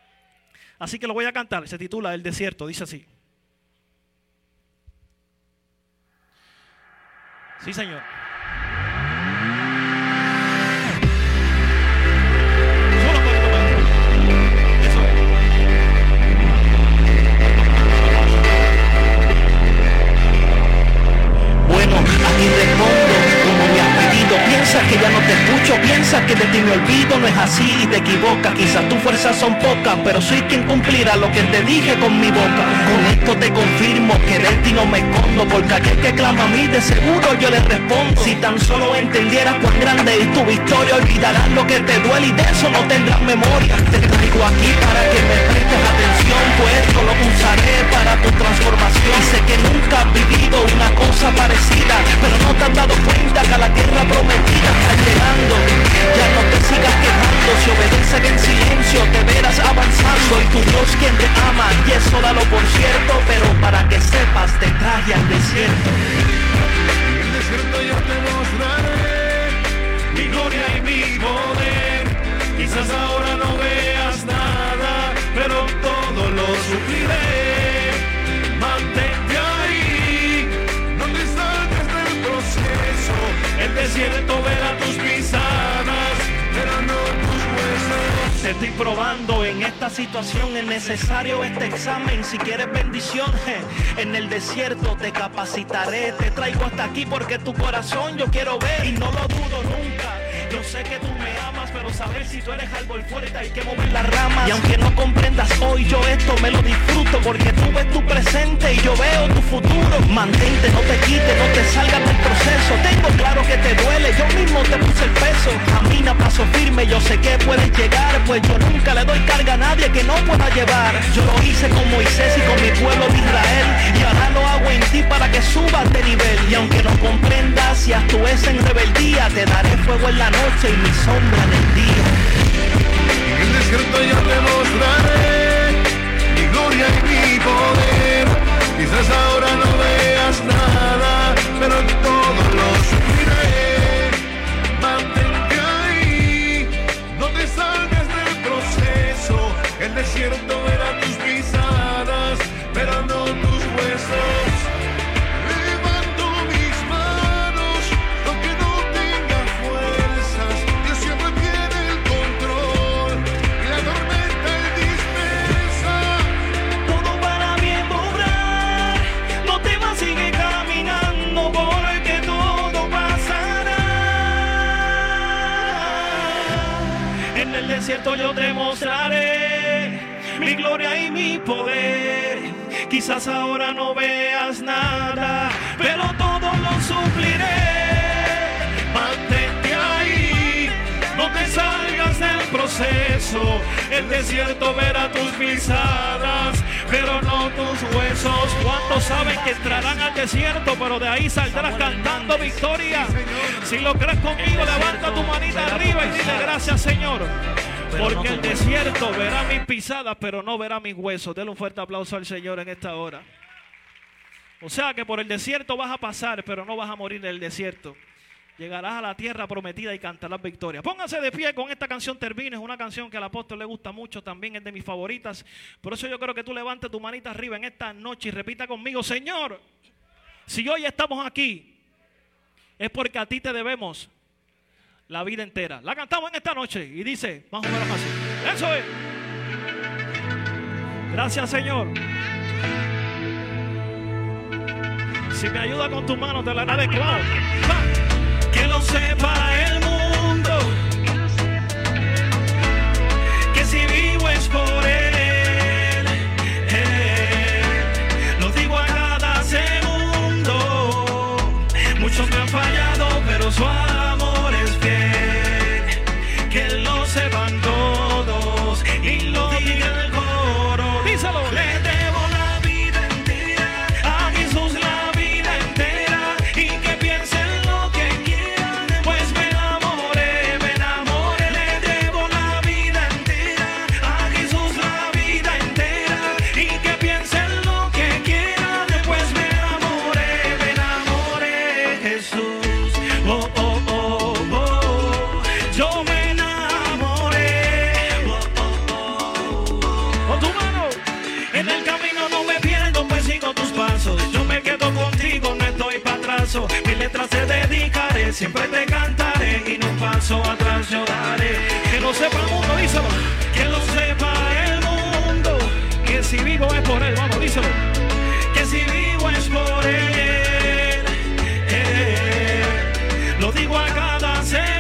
Así que lo voy a cantar. Se titula El Desierto, dice así. Sí, Señor. Y respondo como me has pedido. Piensas que ya no te escucho, piensas que de ti me olvido. No es así y te equivocas. Quizás tus fuerzas son pocas, pero soy quien cumplirá lo que te dije con mi boca. Con esto te confirmo que de ti no me escondo, porque aquel que clama a mí de seguro yo le respondo. Si tan solo entendieras cuán grande es tu victoria, olvidarás lo que te duele y de eso no tendrás memoria. Te traigo aquí para que me prestes atención, pues esto lo usaré para tu transformación. Y sé que nunca has vivido una cosa parecida, pero no te has dado cuenta que a la tierra prometida estás llegando. Ya no te sigas quejando, si obedeces en silencio te verás avanzando. Y tu Dios quien te ama, y eso dalo por cierto, pero para que sepas te traje al desierto. En el desierto yo te mostraré mi gloria y mi poder. Quizás ahora no veas nada, pero todo lo supliré. Mantente ahí, no te saltes del proceso. El desierto verá tus pisadas, pero no tus huesos. Te estoy probando en esta situación, es necesario este examen. Si quieres bendición, je, en el desierto te capacitaré. Te traigo hasta aquí porque tu corazón yo quiero ver, y no lo dudo nunca. Yo sé que tú me amas, pero saber si tú eres árbol fuerte hay que mover las ramas. Y aunque no comprendas hoy, yo esto me lo disfruto, porque tú ves tu presente y yo veo tu futuro. Mantente, no te quites, no te salgas del proceso. Tengo claro que te duele, yo mismo te puse el peso. Camina paso firme, yo sé que puedes llegar, pues yo nunca le doy carga a nadie que no pueda llevar. Yo lo hice con Moisés y con mi pueblo de Israel, y ahora lo hago en ti para que subas de nivel. Y aunque no comprendas, si actúes en rebeldía, te daré fuego en la noche y mi sombra en el día. En el desierto yo te mostraré mi gloria y mi poder. Quizás ahora no veas nada, pero todo lo sufriré. Mantente ahí, no te salgas del proceso. El desierto verá tus pisadas, pero no tus huesos. Levanto mis manos, aunque no tenga fuerzas. Dios siempre tiene el control y la tormenta él dispersa. Todo para bien obrar, no temas, sigue caminando, porque todo pasará. En el desierto yo te mostraré mi gloria y mi poder. Quizás ahora no veas nada, pero todo lo supliré. Mantente ahí, no te salgas del proceso. El desierto verá tus pisadas, pero no tus huesos. ¿Cuántos saben que entrarán al desierto, pero de ahí saldrás cantando victoria? Si lo crees conmigo, levanta tu manita arriba y dile gracias, Señor. Porque el desierto verá mis pisadas, pero no verá mis huesos. Denle un fuerte aplauso al Señor en esta hora. O sea que por el desierto vas a pasar, pero no vas a morir en el desierto. Llegarás a la tierra prometida y cantarás victoria. Pónganse de pie, con esta canción termino. Es una canción que al apóstol le gusta mucho, también es de mis favoritas. Por eso yo creo que tú levantes tu manita arriba en esta noche y repita conmigo: Señor, si hoy estamos aquí, es porque a ti te debemos la vida entera. La cantamos en esta noche y dice más o menos así. Eso es. Gracias, Señor. Si me ayuda con tu mano, te la agradezco. Vamos. Que lo sepa el mundo, que si vivo es por él. él. Lo digo a cada segundo. Muchos me han fallado, pero su amor es fiel. Que lo sepan todos y lo diga el coro. Díselo. Le debo la vida entera a Jesús, la vida entera, y que piensen lo que quieran, pues me enamoré, me enamoré. Le debo la vida entera a Jesús, la vida entera, y que piensen lo que quieran, pues me enamoré, me enamoré. Jesús, oh, oh, oh, oh, yo me enamoré. Oh, oh, oh, oh. Con tu mano. En el camino no me pierdo, pues sigo tus pasos. Yo me quedo contigo, no estoy para atrás. Mis letras te dedicaré, siempre te cantaré, y no paso atrás yo daré. Que lo sepa el mundo, díselo. Que lo sepa el mundo, que si vivo es por él. Vamos, díselo. Que si vivo es por él. él. Lo digo a cada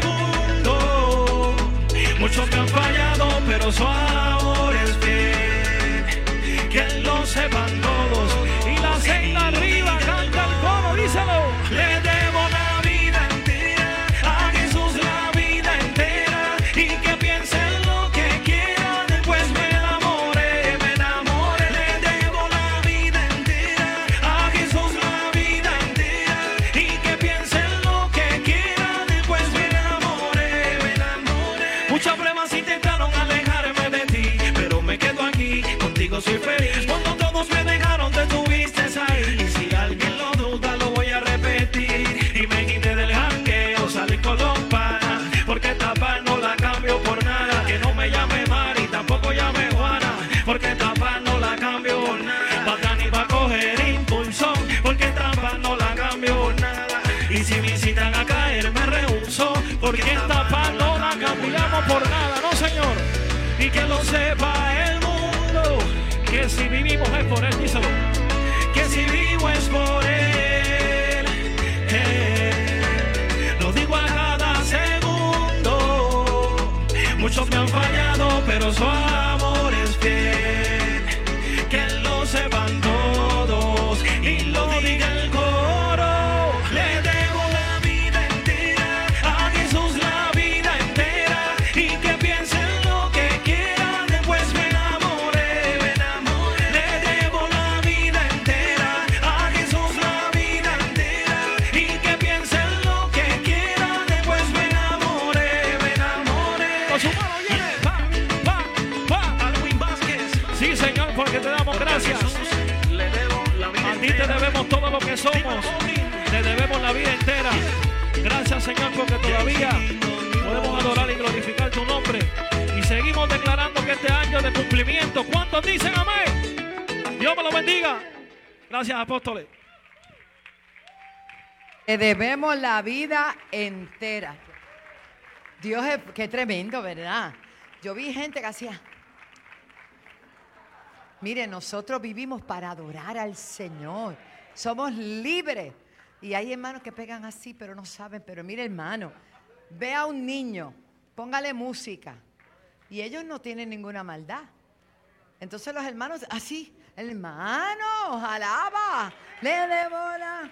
segundo. Muchos me han fallado, pero su amor es fiel. Que lo sepan todos. Y la senda arriba canta el coro, díselo. Le debo la vida entera a Jesús, la vida entera, y que piensen lo que quieran, pues me enamoré, me enamoré. Le debo la vida entera a Jesús, la vida entera, y que piensen lo que quieran, pues me enamoré, me enamoré. Muchas pruebas intentaron alejarme de ti, pero me quedo aquí, contigo soy feliz. Cuando todos me dejaron, te tuviste ahí. Y si alguien lo duda, lo voy a repetir. Y me quité del jangueo, salí con los panas, porque esta paz no la cambio por nada. Que no me llame Mari, tampoco llame Juana, porque esta paz no la cambio por nada. Pa' ni pa' coger impulsón, porque esta paz no la cambio por nada. Y si me incitan a caer, me rehuso, porque esta paz no la cambiamos por nada, no señor. Y que lo sepa el mundo, que si vivimos es por él, díselo. Que si vivo es por él, él. Lo digo a cada segundo. pero su amor es fiel. Que lo sepan todos y lo diga el coro. Le debo la vida entera a Jesús, la vida entera, y que piensen lo que quieran, después me enamoré, me enamoré. Le debo la vida entera a Jesús, la vida entera, y que piensen lo que quieran, después me enamoré, me enamoré. Con su mano viene, va, va, va, Alwin Vázquez. Sí, Señor, porque te damos gracias. A ti te debemos todo lo que somos, te debemos la vida entera. Gracias, Señor, porque todavía podemos adorar y glorificar tu nombre. Y seguimos declarando que este año de cumplimiento, ¿cuántos dicen amén? Dios me lo bendiga. Gracias, apóstoles. Le debemos la vida entera. Dios es, qué tremendo, ¿verdad? Yo vi gente que hacía... Mire, nosotros vivimos para adorar al Señor. Somos libres. Y hay hermanos que pegan así, pero no saben. Pero mire, hermano, ve a un niño, póngale música. Y ellos no tienen ninguna maldad. Entonces los hermanos, así, hermano, alaba, le devora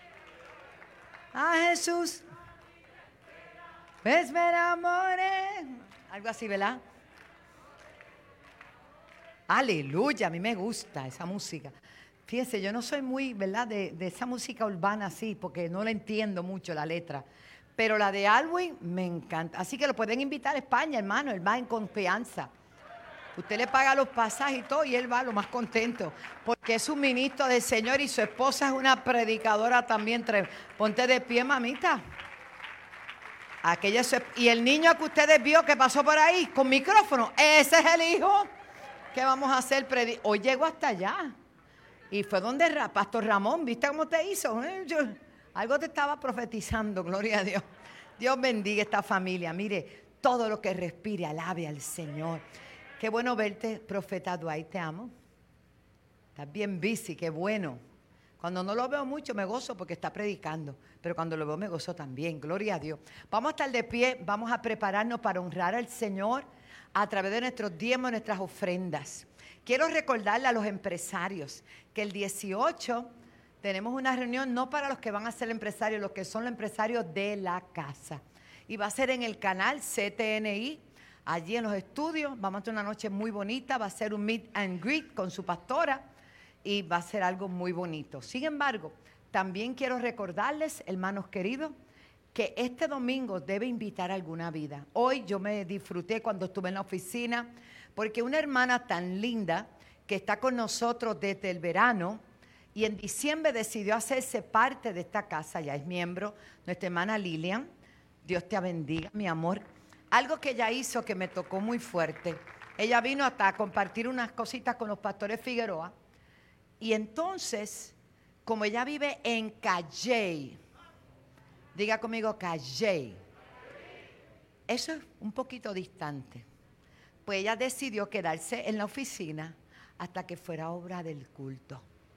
a Jesús. Ves, ver amores. Algo así, ¿verdad? Aleluya, a mí me gusta esa música. Fíjense, yo no soy muy, ¿verdad?, de, de esa música urbana así, porque no la entiendo mucho la letra. Pero la de Alwin me encanta. Así que lo pueden invitar a España, hermano, él va en confianza. Usted le paga los pasajes y todo, y él va lo más contento, porque es un ministro del Señor y su esposa es una predicadora también. Ponte de pie, mamita. Aquella es su, y el niño que ustedes vio que pasó por ahí con micrófono, ese es el hijo. ¿Qué vamos a hacer? Predi Hoy llegó hasta allá. Y fue donde Ra Pastor Ramón, ¿viste cómo te hizo? ¿Eh? Yo, algo te estaba profetizando, gloria a Dios. Dios bendiga esta familia. Mire, todo lo que respire, alabe al Señor. Qué bueno verte, profeta Dwight, te amo. Estás bien busy, qué bueno. Cuando no lo veo mucho me gozo porque está predicando, pero cuando lo veo me gozo también, gloria a Dios. Vamos a estar de pie, vamos a prepararnos para honrar al Señor a través de nuestros diezmos, nuestras ofrendas. Quiero recordarle a los empresarios que el dieciocho tenemos una reunión no para los que van a ser empresarios, los que son los empresarios de la casa. Y va a ser en el canal C T N I, allí en los estudios. Vamos a tener una noche muy bonita, va a ser un meet and greet con su pastora y va a ser algo muy bonito. Sin embargo, también quiero recordarles, hermanos queridos, que este domingo debe invitar a alguna vida. Hoy yo me disfruté cuando estuve en la oficina, porque una hermana tan linda que está con nosotros desde el verano y en diciembre decidió hacerse parte de esta casa, ya es miembro, nuestra hermana Lilian. Dios te bendiga, mi amor. Algo que ella hizo que me tocó muy fuerte. Ella vino hasta a compartir unas cositas con los pastores Figueroa. Y entonces, como ella vive en Calley, diga conmigo Calley, eso es un poquito distante. Pues ella decidió quedarse en la oficina hasta que fuera hora del culto.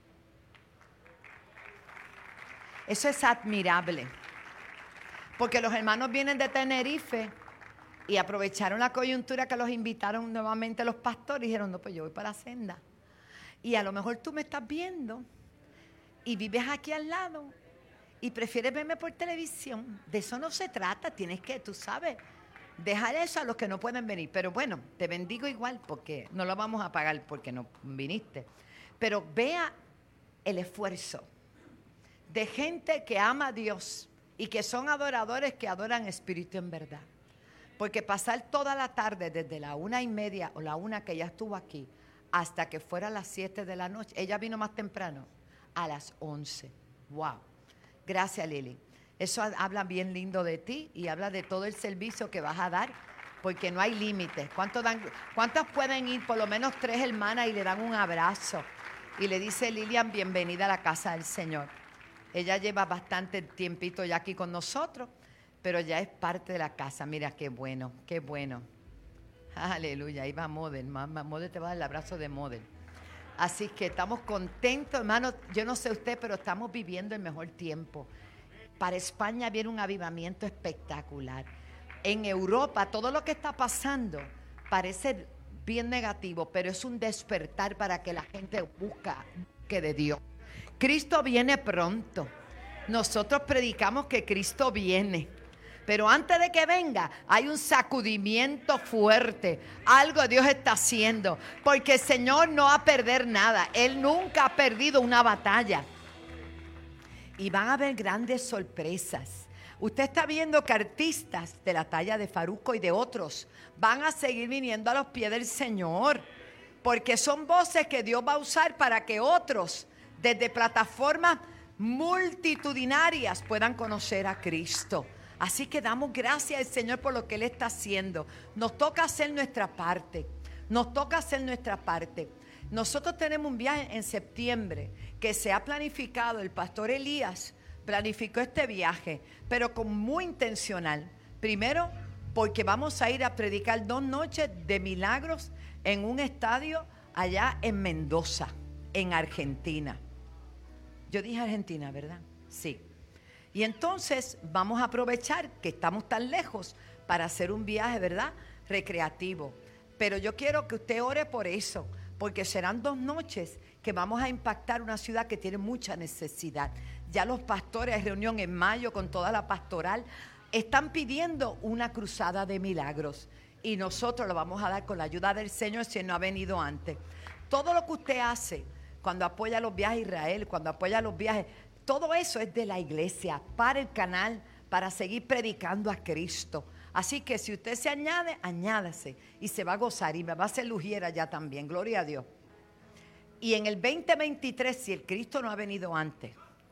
Eso es admirable. Porque los hermanos vienen de Tenerife y aprovecharon la coyuntura que los invitaron nuevamente los pastores y dijeron, no, pues yo voy para la senda. Y a lo mejor tú me estás viendo y vives aquí al lado y prefieres verme por televisión. De eso no se trata, tienes que, tú sabes, dejar eso a los que no pueden venir. Pero bueno, te bendigo igual porque no lo vamos a pagar porque no viniste. Pero vea el esfuerzo de gente que ama a Dios y que son adoradores que adoran espíritu en verdad. Porque pasar toda la tarde desde la una y media o la una que ella estuvo aquí hasta que fuera a las siete de la noche, ella vino más temprano, a las once. Wow. Gracias, Lili. Eso habla bien lindo de ti y habla de todo el servicio que vas a dar, porque no hay límites. ¿Cuántos dan, ¿Cuántas pueden ir? Por lo menos tres hermanas y le dan un abrazo. Y le dice Lilian, bienvenida a la casa del Señor. Ella lleva bastante tiempito ya aquí con nosotros, pero ya es parte de la casa. Mira qué bueno, qué bueno. Aleluya, ahí va Model. Model te va a dar el abrazo de Model. Así que estamos contentos, hermanos. Yo no sé usted, pero estamos viviendo el mejor tiempo. Para España viene un avivamiento espectacular. En Europa, todo lo que está pasando parece bien negativo, pero es un despertar para que la gente busque de Dios. Cristo viene pronto. Nosotros predicamos que Cristo viene, pero antes de que venga hay un sacudimiento fuerte. Algo Dios está haciendo, porque el Señor no va a perder nada. Él nunca ha perdido una batalla. Y van a haber grandes sorpresas. Usted está viendo que artistas de la talla de Farruko y de otros van a seguir viniendo a los pies del Señor, porque son voces que Dios va a usar para que otros desde plataformas multitudinarias puedan conocer a Cristo. Así que damos gracias al Señor por lo que Él está haciendo. Nos toca hacer nuestra parte. Nos toca hacer nuestra parte. Nosotros tenemos un viaje en septiembre que se ha planificado. El pastor Elías planificó este viaje, pero como muy intencional. Primero, porque vamos a ir a predicar dos noches de milagros en un estadio allá en Mendoza, en Argentina. Yo dije Argentina, ¿verdad? Sí. Y entonces vamos a aprovechar que estamos tan lejos para hacer un viaje, ¿verdad? Recreativo. Pero yo quiero que usted ore por eso, porque serán dos noches que vamos a impactar una ciudad que tiene mucha necesidad. Ya los pastores, hay reunión en mayo con toda la pastoral, están pidiendo una cruzada de milagros. Y nosotros lo vamos a dar con la ayuda del Señor si Él no ha venido antes. Todo lo que usted hace cuando apoya los viajes a Israel, cuando apoya los viajes, todo eso es de la iglesia, para el canal, para seguir predicando a Cristo. Así que si usted se añade, añádase y se va a gozar y me va a hacer lujiera ya también, gloria a Dios. Y en el veinte veintitrés, si el Cristo no ha venido antes,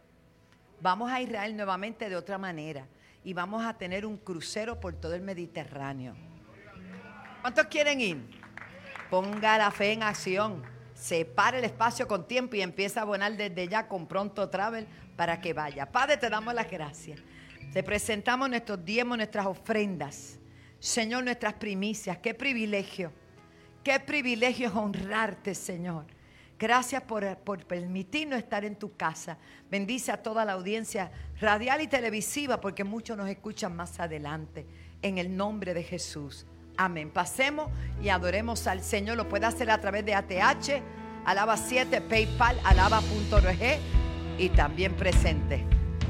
vamos a Israel nuevamente de otra manera y vamos a tener un crucero por todo el Mediterráneo. ¿Cuántos quieren ir? Ponga la fe en acción. Separe el espacio con tiempo y empieza a abonar desde ya con Pronto Travel para que vaya. Padre, te damos las gracias. Te presentamos nuestros diezmos, nuestras ofrendas. Señor, nuestras primicias. Qué privilegio. Qué privilegio es honrarte, Señor. Gracias por, por permitirnos estar en tu casa. Bendice a toda la audiencia radial y televisiva, porque muchos nos escuchan más adelante. En el nombre de Jesús. Amén. Pasemos y adoremos al Señor. Lo puede hacer a través de A T H, Alaba siete, PayPal, alaba punto org y también presente.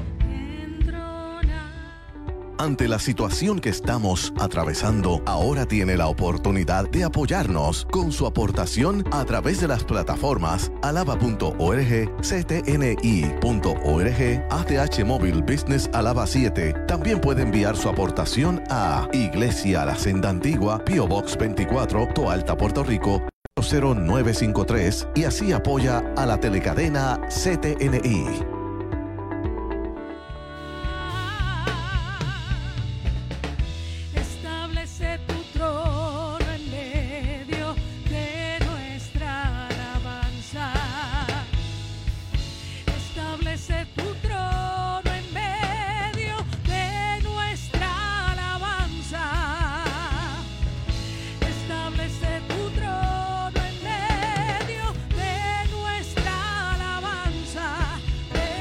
Ante la situación que estamos atravesando, ahora tiene la oportunidad de apoyarnos con su aportación a través de las plataformas alaba punto org, c t n i punto org, A T H Móvil Business Alaba siete. También puede enviar su aportación a Iglesia La Senda Antigua, P O Box veinticuatro, Toalta, Puerto Rico, cero nueve cinco tres, y así apoya a la telecadena C T N I. Establece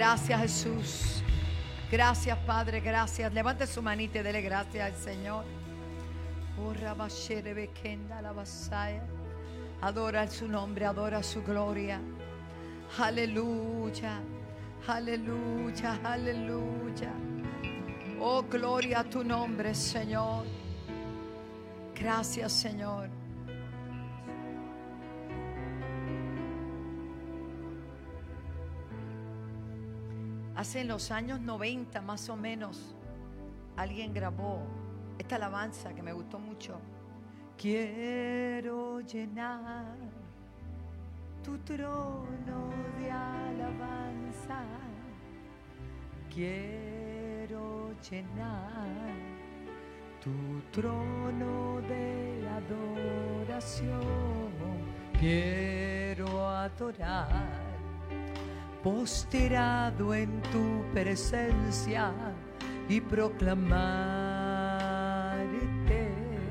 Gracias, Jesús. Gracias, Padre, gracias. Levante su manita y dele gracias al Señor. Oh, Rabashere Bekenda la Basaya. Adora su nombre, adora su gloria. Aleluya, aleluya, aleluya. Oh, gloria a tu nombre, Señor. Gracias, Señor. Hace en los años noventa más o menos alguien grabó esta alabanza que me gustó mucho. Quiero llenar tu trono de alabanza. Quiero llenar tu trono de adoración. Quiero adorar postrado en tu presencia y proclamarte,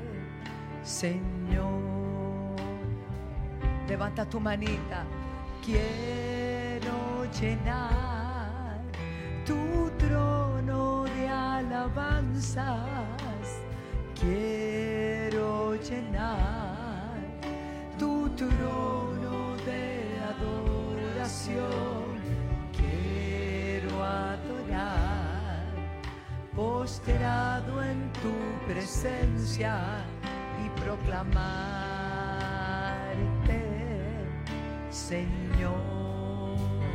Señor. Levanta tu manita. Quiero llenar tu trono de alabanzas. Quiero llenar tu trono de adoración. Quiero adorar postrado en tu presencia y proclamarte, Señor.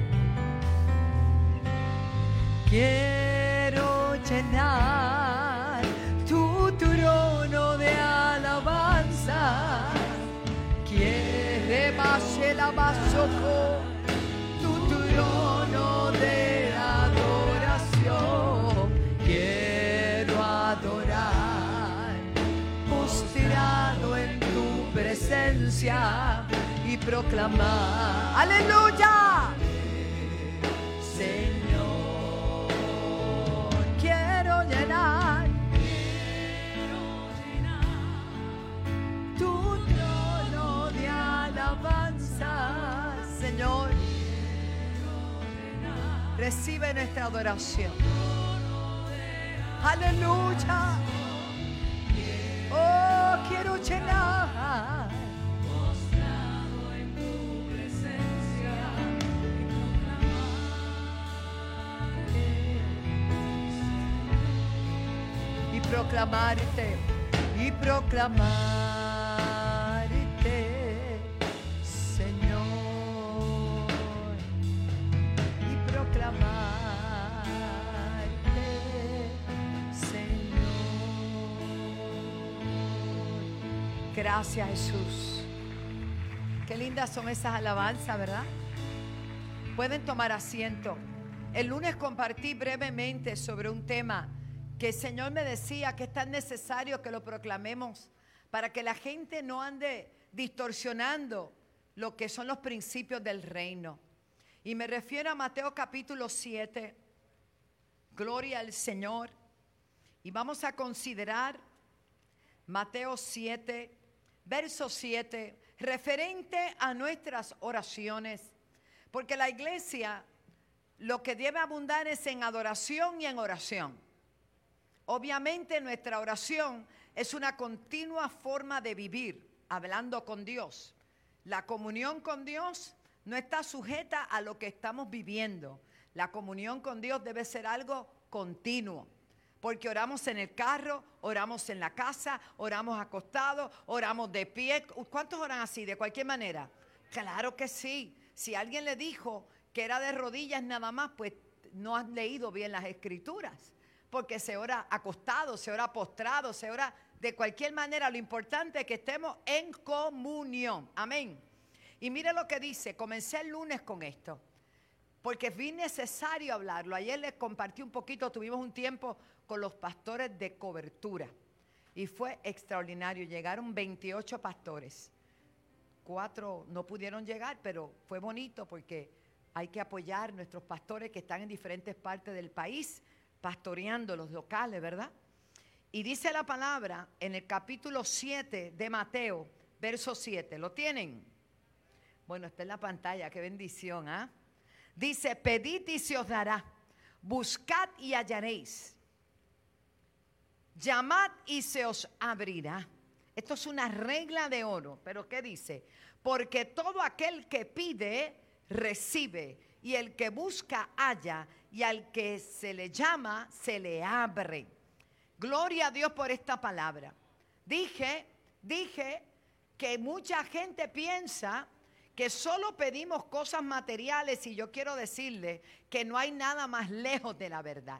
Quiero llenar tu trono de alabanza. Quiere más el abasoco, tu trono de adoración. Quiero adorar postrado en tu presencia y proclamar, aleluya, Señor. Quiero llenar tu trono de alabanza, Señor. Recibe nuestra adoración. Aleluya. Oh, quiero llenar y proclamarte y proclamarte, Señor, y proclamarte, Señor. Gracias, Jesús. Qué lindas son esas alabanzas, ¿verdad? Pueden tomar asiento. El lunes compartí brevemente sobre un tema que el Señor me decía que es tan necesario que lo proclamemos para que la gente no ande distorsionando lo que son los principios del reino. Y me refiero a Mateo capítulo siete. Gloria al Señor. Y vamos a considerar Mateo siete, verso siete, referente a nuestras oraciones. Porque la iglesia lo que debe abundar es en adoración y en oración. Obviamente nuestra oración es una continua forma de vivir, hablando con Dios. La comunión con Dios no está sujeta a lo que estamos viviendo. La comunión con Dios debe ser algo continuo. Porque oramos en el carro, oramos en la casa, oramos acostados, oramos de pie. ¿Cuántos oran así, de cualquier manera? Claro que sí. Si alguien le dijo que era de rodillas nada más, pues no has leído bien las escrituras. Porque se ora acostado, se ora postrado, se ora de cualquier manera. Lo importante es que estemos en comunión. Amén. Y mire lo que dice. Comencé el lunes con esto, porque vi necesario hablarlo. Ayer les compartí un poquito. Tuvimos un tiempo con los pastores de cobertura y fue extraordinario. Llegaron veintiocho pastores. Cuatro no pudieron llegar, pero fue bonito porque hay que apoyar a nuestros pastores que están en diferentes partes del país, pastoreando los locales, ¿verdad? Y dice la palabra en el capítulo siete de Mateo, verso siete. ¿Lo tienen? Bueno, está en la pantalla, qué bendición, ¿ah? ¿eh? Dice, pedid y se os dará, buscad y hallaréis, llamad y se os abrirá. Esto es una regla de oro, pero ¿qué dice? Porque todo aquel que pide, recibe, y el que busca, halla, y al que se le llama, se le abre. Gloria a Dios por esta palabra. Dije, dije que mucha gente piensa que solo pedimos cosas materiales, y yo quiero decirle que no hay nada más lejos de la verdad.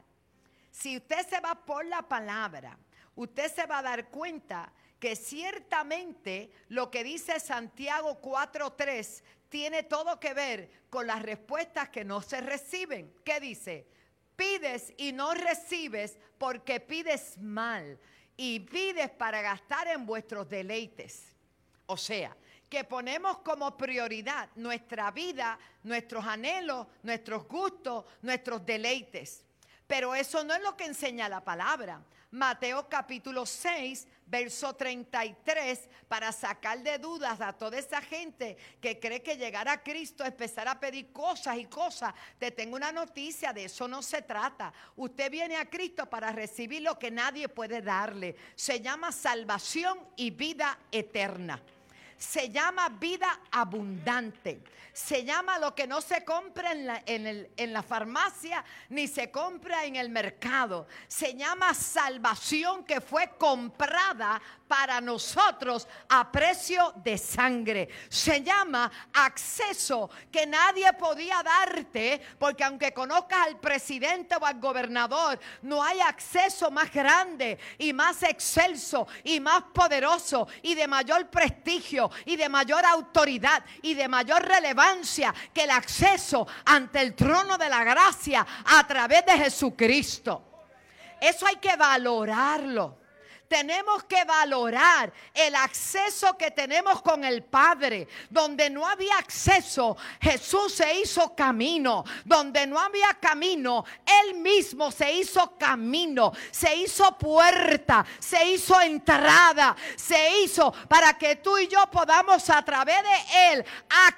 Si usted se va por la palabra, usted se va a dar cuenta que ciertamente lo que dice Santiago cuatro tres tiene todo que ver con las respuestas que no se reciben. ¿Qué dice? Pides y no recibes porque pides mal y pides para gastar en vuestros deleites. O sea, que ponemos como prioridad nuestra vida, nuestros anhelos, nuestros gustos, nuestros deleites. Pero eso no es lo que enseña la palabra. Mateo capítulo seis, verso treinta y tres, para sacar de dudas a toda esa gente que cree que llegar a Cristo es empezar a pedir cosas y cosas. Te tengo una noticia, de eso no se trata. Usted viene a Cristo para recibir lo que nadie puede darle. Se llama salvación y vida eterna. Se llama vida abundante. Se llama lo que no se compra en la, en, el, en la farmacia ni se compra en el mercado. Se llama salvación que fue comprada para nosotros a precio de sangre. Se llama acceso que nadie podía darte, porque aunque conozcas al presidente o al gobernador, no hay acceso más grande y más excelso y más poderoso y de mayor prestigio y de mayor autoridad y de mayor relevancia que el acceso ante el trono de la gracia a través de Jesucristo. Eso hay que valorarlo. Tenemos que valorar el acceso que tenemos con el Padre. Donde no había acceso, Jesús se hizo camino. Donde no había camino, Él mismo se hizo camino. Se hizo puerta, se hizo entrada, se hizo para que tú y yo podamos a través de Él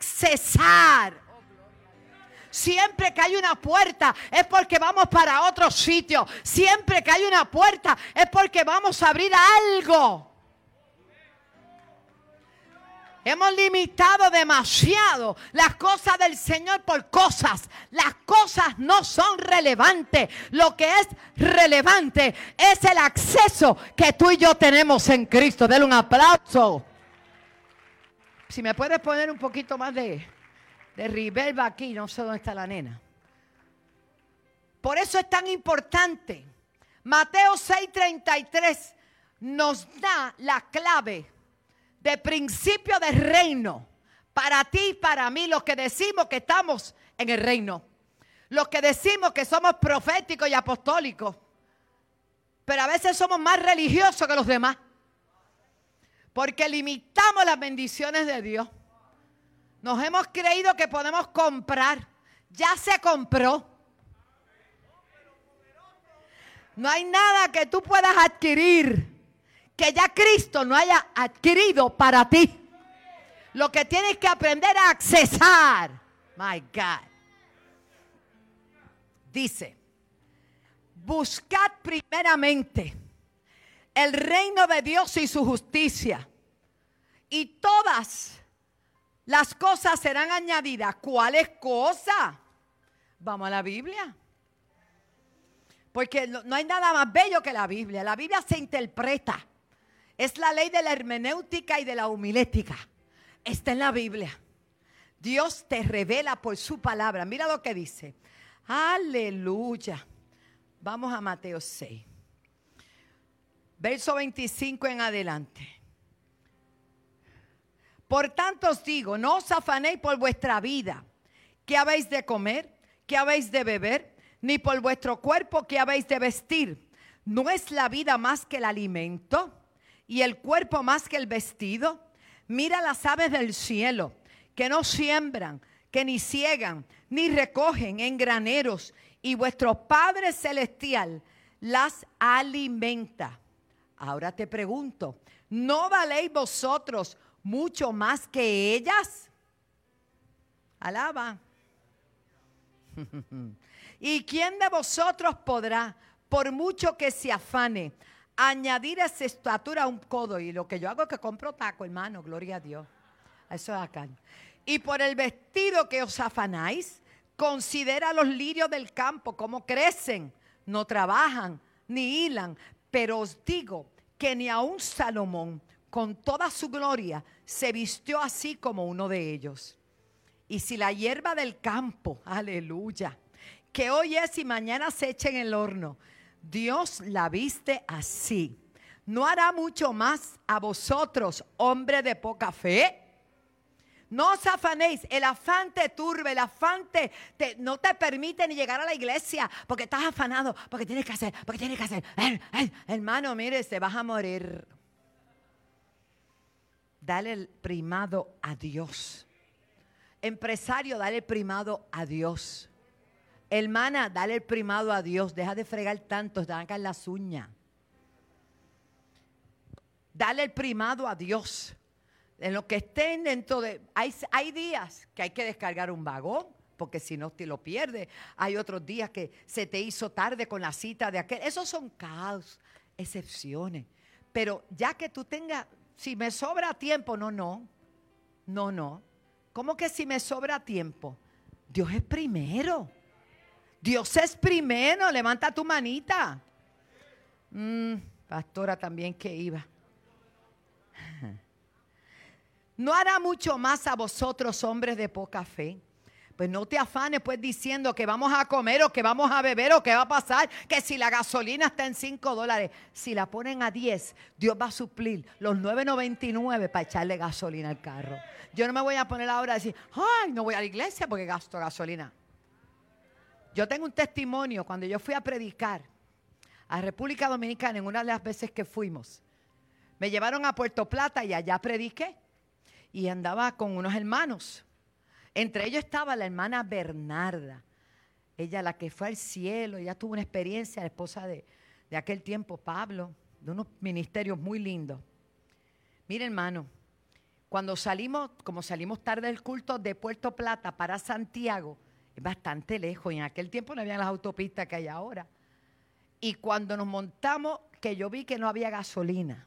accesar. Siempre que hay una puerta es porque vamos para otro sitio. Siempre que hay una puerta es porque vamos a abrir algo. Hemos limitado demasiado las cosas del Señor por cosas. Las cosas no son relevantes. Lo que es relevante es el acceso que tú y yo tenemos en Cristo. Denle un aplauso. Si me puedes poner un poquito más de... de reverb aquí, no sé dónde está la nena. Por eso es tan importante. Mateo seis treinta y tres nos da la clave de principio del reino para ti y para mí, los que decimos que estamos en el reino, los que decimos que somos proféticos y apostólicos, pero a veces somos más religiosos que los demás porque limitamos las bendiciones de Dios. Nos hemos creído que podemos comprar. Ya se compró. No hay nada que tú puedas adquirir que ya Cristo no haya adquirido para ti. Lo que tienes que aprender a accesar. My God. Dice, buscad primeramente el reino de Dios y su justicia, y todas las cosas serán añadidas. ¿Cuáles cosas? Vamos a la Biblia. Porque no hay nada más bello que la Biblia. La Biblia se interpreta. Es la ley de la hermenéutica y de la homilética. Está en la Biblia. Dios te revela por su palabra. Mira lo que dice. Aleluya. Vamos a Mateo seis. Verso veinticinco en adelante. Por tanto os digo, no os afanéis por vuestra vida, qué habéis de comer, qué habéis de beber, ni por vuestro cuerpo, qué habéis de vestir. ¿No es la vida más que el alimento y el cuerpo más que el vestido? Mira las aves del cielo, que no siembran, que ni ciegan, ni recogen en graneros, y vuestro Padre Celestial las alimenta. Ahora te pregunto, ¿no valéis vosotros mucho más que ellas? Alaba. ¿Y quién de vosotros podrá, por mucho que se afane, añadir esa estatura a un codo? Y lo que yo hago es que compro taco, hermano, gloria a Dios. Eso es acá. Y por el vestido que os afanáis, considera los lirios del campo, cómo crecen, no trabajan, ni hilan. Pero os digo que ni aun Salomón, con toda su gloria, se vistió así como uno de ellos. Y si la hierba del campo, aleluya, que hoy es y mañana se echa en el horno, Dios la viste así, ¿no hará mucho más a vosotros, hombre de poca fe? No os afanéis, el afán te turbe, el afán te, te, no te permite ni llegar a la iglesia porque estás afanado, porque tienes que hacer, porque tienes que hacer. Ay, ay, hermano, mire, te vas a morir. Dale el primado a Dios. Empresario, dale el primado a Dios. Hermana, dale el primado a Dios. Deja de fregar tanto, te arrancan las uñas. Dale el primado a Dios. En lo que estén dentro de... Hay, hay días que hay que descargar un vagón, porque si no te lo pierdes. Hay otros días que se te hizo tarde con la cita de aquel. Esos son casos, excepciones. Pero ya que tú tengas... Si me sobra tiempo, no, no. No, no. ¿Cómo que si me sobra tiempo? Dios es primero. Dios es primero. Levanta tu manita. Mm, pastora también que iba. ¿No hará mucho más a vosotros, hombres de poca fe? Pues no te afanes pues diciendo que vamos a comer o que vamos a beber o que va a pasar, que si la gasolina está en cinco dólares, si la ponen a diez, Dios va a suplir los nueve noventa y nueve para echarle gasolina al carro. Yo no me voy a poner ahora a decir, ay, no voy a la iglesia porque gasto gasolina. Yo tengo un testimonio cuando yo fui a predicar a República Dominicana en una de las veces que fuimos. Me llevaron a Puerto Plata y allá prediqué. Y andaba con unos hermanos. Entre ellos estaba la hermana Bernarda. Ella la que fue al cielo. Ella tuvo una experiencia, la esposa de, de aquel tiempo, Pablo. De unos ministerios muy lindos. Mire, hermano. Cuando salimos, como salimos tarde del culto de Puerto Plata para Santiago, es bastante lejos. Y en aquel tiempo no había las autopistas que hay ahora. Y cuando nos montamos, que yo vi que no había gasolina.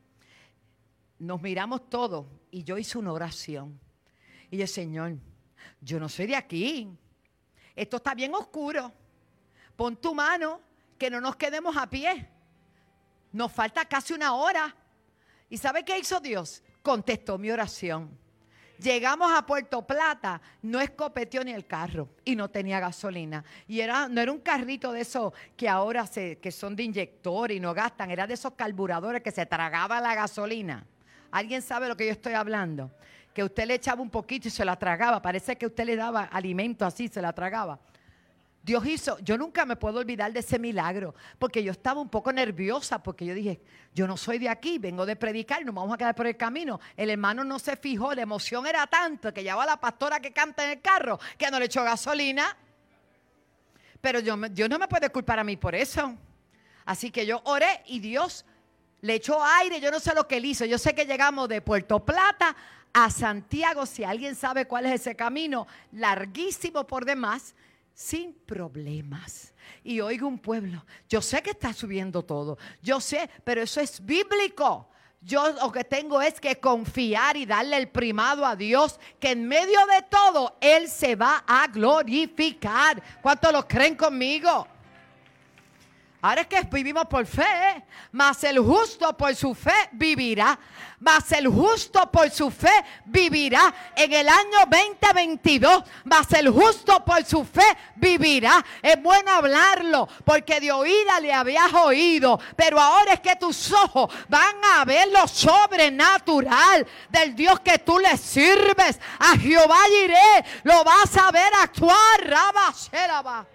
Nos miramos todos y yo hice una oración. Y yo, Señor, yo no soy de aquí. Esto está bien oscuro. Pon tu mano, que no nos quedemos a pie. Nos falta casi una hora. ¿Y sabe qué hizo Dios? Contestó mi oración. Llegamos a Puerto Plata, no escopeteó ni el carro y no tenía gasolina. Y era, no era un carrito de esos que ahora se, que son de inyector y no gastan. Era de esos carburadores que se tragaba la gasolina. ¿Alguien sabe lo que yo estoy hablando? Que usted le echaba un poquito y se la tragaba. Parece que usted le daba alimento así, se la tragaba. Dios hizo, yo nunca me puedo olvidar de ese milagro, porque yo estaba un poco nerviosa, porque yo dije, yo no soy de aquí, vengo de predicar y nos vamos a quedar por el camino. El hermano no se fijó, la emoción era tanto que llevaba a la pastora que canta en el carro, que no le echó gasolina. Pero yo, Dios no me puede culpar a mí por eso. Así que yo oré y Dios le echó aire, yo no sé lo que él hizo. Yo sé que llegamos de Puerto Plata a Santiago, si alguien sabe cuál es ese camino, larguísimo por demás, sin problemas. Y oigo un pueblo, yo sé que está subiendo todo, yo sé, pero eso es bíblico. Yo lo que tengo es que confiar y darle el primado a Dios, que en medio de todo Él se va a glorificar. ¿Cuántos lo creen conmigo? Ahora es que vivimos por fe, mas el justo por su fe vivirá. Mas el justo por su fe vivirá en el año veinte veintidós. Mas el justo por su fe vivirá. Es bueno hablarlo, porque de oída le habías oído. Pero ahora es que tus ojos van a ver lo sobrenatural del Dios que tú le sirves. A Jehová iré, lo vas a ver actuar. Rabba, Sheraba.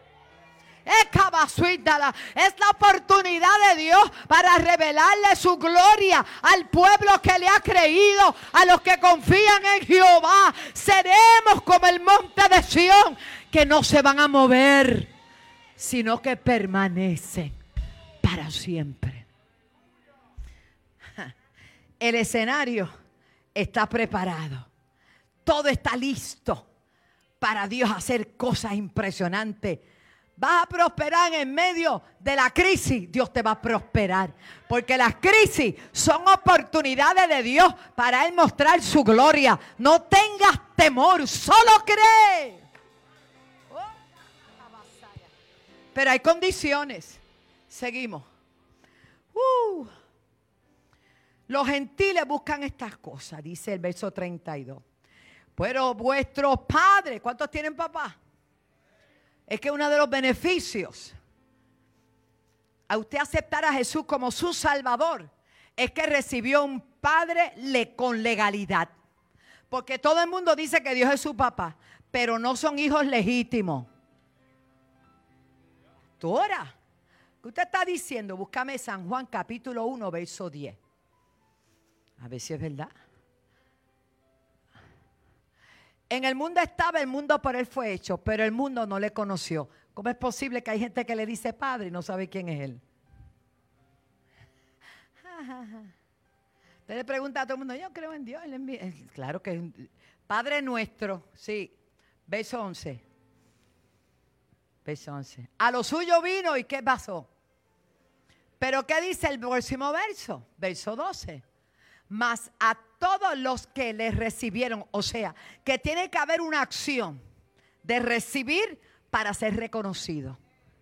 Es la oportunidad de Dios para revelarle su gloria al pueblo que le ha creído, a los que confían en Jehová. Seremos como el monte de Sión, que no se van a mover, sino que permanecen para siempre. El escenario está preparado, todo está listo para Dios hacer cosas impresionantes. Vas a prosperar en medio de la crisis. Dios te va a prosperar. Porque las crisis son oportunidades de Dios para Él mostrar su gloria. No tengas temor, solo cree. Pero hay condiciones. Seguimos. Uh. Los gentiles buscan estas cosas, dice el verso treinta y dos. Pero vuestros padres, ¿cuántos tienen papá? Es que uno de los beneficios a usted aceptar a Jesús como su Salvador es que recibió un padre le, con legalidad. Porque todo el mundo dice que Dios es su papá, pero no son hijos legítimos. ¿Tú oras? ¿Qué usted está diciendo? Búscame San Juan capítulo uno, verso diez. A ver si es verdad. En el mundo estaba, el mundo por él fue hecho, pero el mundo no le conoció. ¿Cómo es posible que hay gente que le dice padre y no sabe quién es él? Usted le pregunta a todo el mundo, yo creo en Dios. Él es mi... Claro que es Padre nuestro, sí. Verso once. Verso once. A lo suyo vino y ¿qué pasó? Pero ¿qué dice el próximo verso? Verso doce. Mas a todos los que les recibieron, o sea, que tiene que haber una acción de recibir para ser reconocido.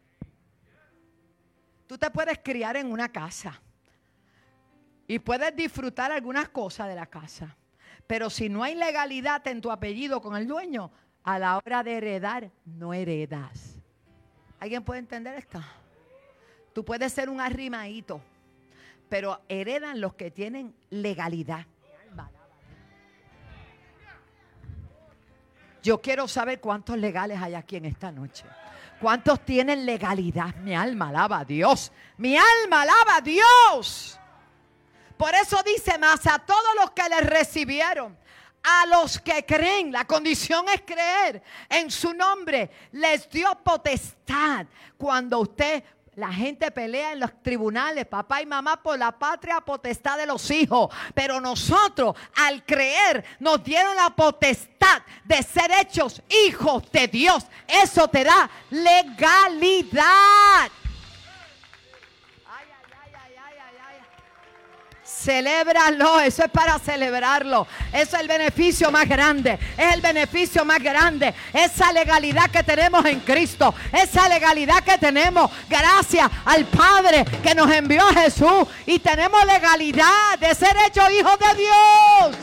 Tú te puedes criar en una casa y puedes disfrutar algunas cosas de la casa, pero si no hay legalidad en tu apellido con el dueño, a la hora de heredar, no heredas. ¿Alguien puede entender esto? Tú puedes ser un arrimadito, pero heredan los que tienen legalidad. Yo quiero saber cuántos legales hay aquí en esta noche. ¿Cuántos tienen legalidad? Mi alma alaba a Dios. Mi alma alaba a Dios. Por eso dice, más a todos los que le recibieron, a los que creen, la condición es creer en su nombre, les dio potestad. Cuando usted... La gente pelea en los tribunales, papá y mamá, por la patria potestad de los hijos. Pero nosotros, al creer, nos dieron la potestad de ser hechos hijos de Dios. Eso te da legalidad. Ay, ay, ay, ay, ay, ay. Celébralo, eso es para celebrarlo. Eso es el beneficio más grande. Es el beneficio más grande. Esa legalidad que tenemos en Cristo. Esa legalidad que tenemos gracias al Padre que nos envió a Jesús. Y tenemos legalidad de ser hechos hijos de Dios.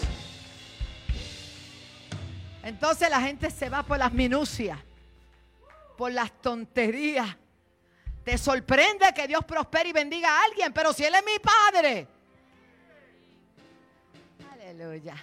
Entonces la gente se va por las minucias, por las tonterías. Te sorprende que Dios prospere y bendiga a alguien, pero si Él es mi Padre. Aleluya.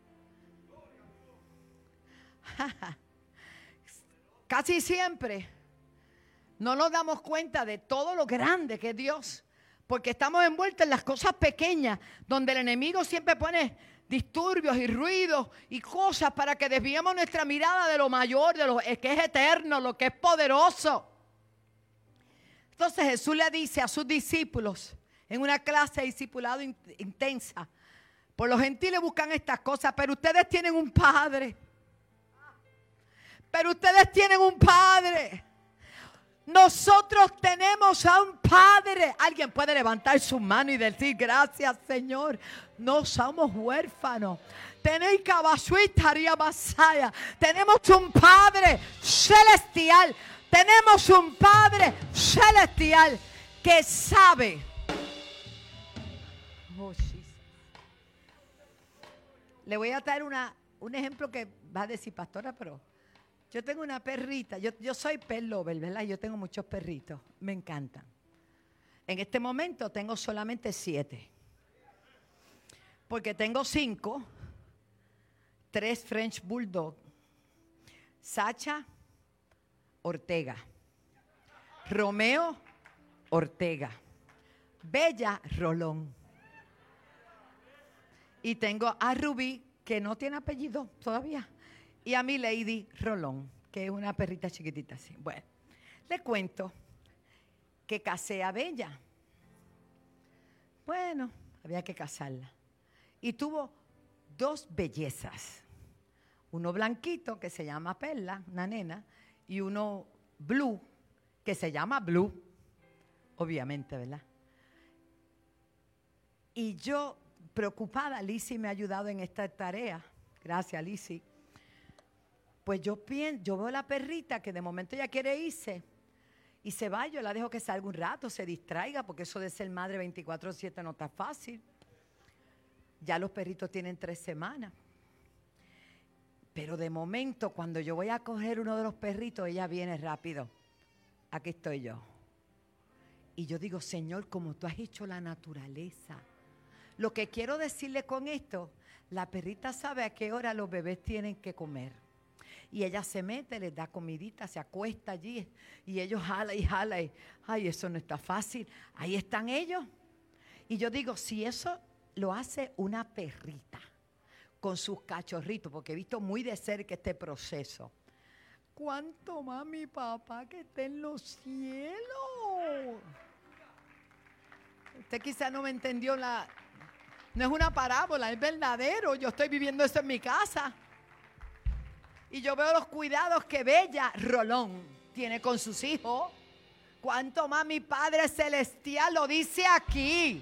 Casi siempre no nos damos cuenta de todo lo grande que es Dios, porque estamos envueltos en las cosas pequeñas, donde el enemigo siempre pone disturbios y ruidos y cosas para que desviemos nuestra mirada de lo mayor, de lo que es eterno, lo que es poderoso. Entonces Jesús le dice a sus discípulos en una clase de discipulado in- intensa, por los gentiles buscan estas cosas, pero ustedes tienen un Padre. Pero ustedes tienen un Padre. Nosotros tenemos a un Padre. Alguien puede levantar su mano y decir, gracias Señor. No somos huérfanos. Tenéis cabasuitaría masaya. Tenemos un Padre celestial. Tenemos un Padre celestial que sabe. Oh, le voy a traer una, un ejemplo que va a decir, pastora, pero yo tengo una perrita. Yo, yo soy pet lover, ¿verdad? Yo tengo muchos perritos. Me encantan. En este momento tengo solamente siete. Porque tengo cinco. Tres French Bulldog. Sacha Ortega. Romeo Ortega. Bella Rolón. Y tengo a Rubí, que no tiene apellido todavía. Y a mi Lady Rolón, que es una perrita chiquitita así. Bueno, le cuento que casé a Bella. Bueno, había que casarla. Y tuvo dos bellezas. Uno blanquito que se llama Perla, una nena, y uno blue que se llama Blue, obviamente, ¿verdad? Y yo, preocupada, Lizzy me ha ayudado en esta tarea. Gracias, Lizzy. Pues yo pienso, yo veo la perrita que de momento ya quiere irse y se va, yo la dejo que salga un rato, se distraiga, porque eso de ser madre veinticuatro siete no está fácil. Ya los perritos tienen tres semanas. Pero de momento, cuando yo voy a coger uno de los perritos, ella viene rápido. Aquí estoy yo. Y yo digo, Señor, como tú has hecho la naturaleza. Lo que quiero decirle con esto, la perrita sabe a qué hora los bebés tienen que comer. Y ella se mete, les da comidita, se acuesta allí y ellos jala y jala y, ay, eso no está fácil. Ahí están ellos. Y yo digo, si eso lo hace una perrita con sus cachorritos, porque he visto muy de cerca este proceso, ¿cuánto más mi papá que está en los cielos? Usted quizá no me entendió la... No es una parábola, es verdadero. Yo estoy viviendo eso en mi casa. Y yo veo los cuidados que Bella Rolón tiene con sus hijos. Cuánto más mi Padre Celestial lo dice aquí.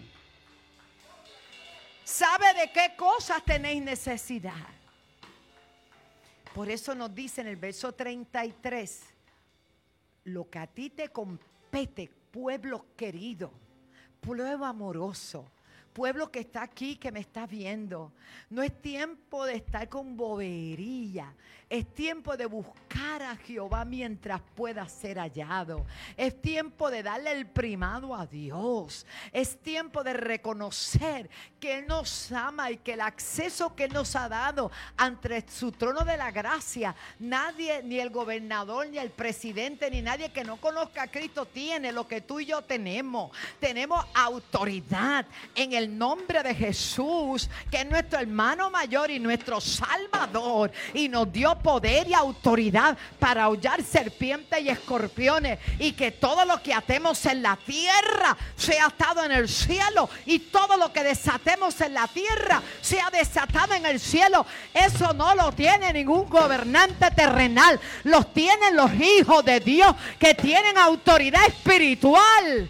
Sabe de qué cosas tenéis necesidad. Por eso nos dice en el verso treinta y tres, lo que a ti te compete, pueblo querido, pueblo amoroso, pueblo que está aquí, que me está viendo. No es tiempo de estar con bobería. Es tiempo de buscar a Jehová mientras pueda ser hallado. Es tiempo de darle el primado a Dios. Es tiempo de reconocer que Él nos ama y que el acceso que Él nos ha dado ante su trono de la gracia, nadie, ni el gobernador, ni el presidente, ni nadie que no conozca a Cristo tiene lo que tú y yo tenemos. Tenemos autoridad en el nombre de Jesús, que es nuestro hermano mayor y nuestro Salvador, y nos dio poder y autoridad para aullar serpientes y escorpiones, y que todo lo que atemos en la tierra sea atado en el cielo, y todo lo que desatemos en la tierra sea desatado en el cielo. Eso no lo tiene ningún gobernante terrenal, los tienen los hijos de Dios que tienen autoridad espiritual.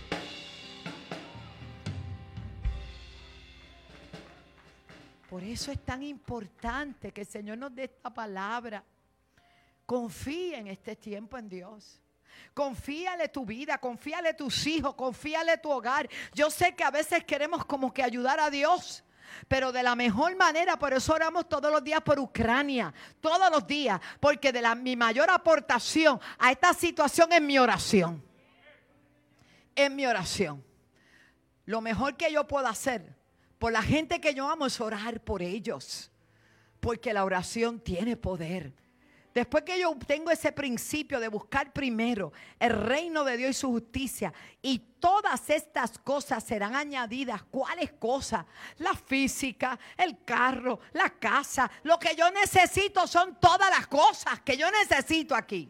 Por eso es tan importante que el Señor nos dé esta palabra. Confía en este tiempo en Dios. Confíale tu vida, confíale tus hijos, confíale tu hogar. Yo sé que a veces queremos como que ayudar a Dios, pero de la mejor manera. Por eso oramos todos los días por Ucrania, todos los días, porque de la, mi mayor aportación a esta situación es mi oración. Es mi oración. Lo mejor que yo puedo hacer por la gente que yo amo es orar por ellos, porque la oración tiene poder. Después que yo tengo ese principio de buscar primero el reino de Dios y su justicia, y todas estas cosas serán añadidas. ¿Cuáles cosas? La física, el carro, la casa. Lo que yo necesito son todas las cosas que yo necesito aquí.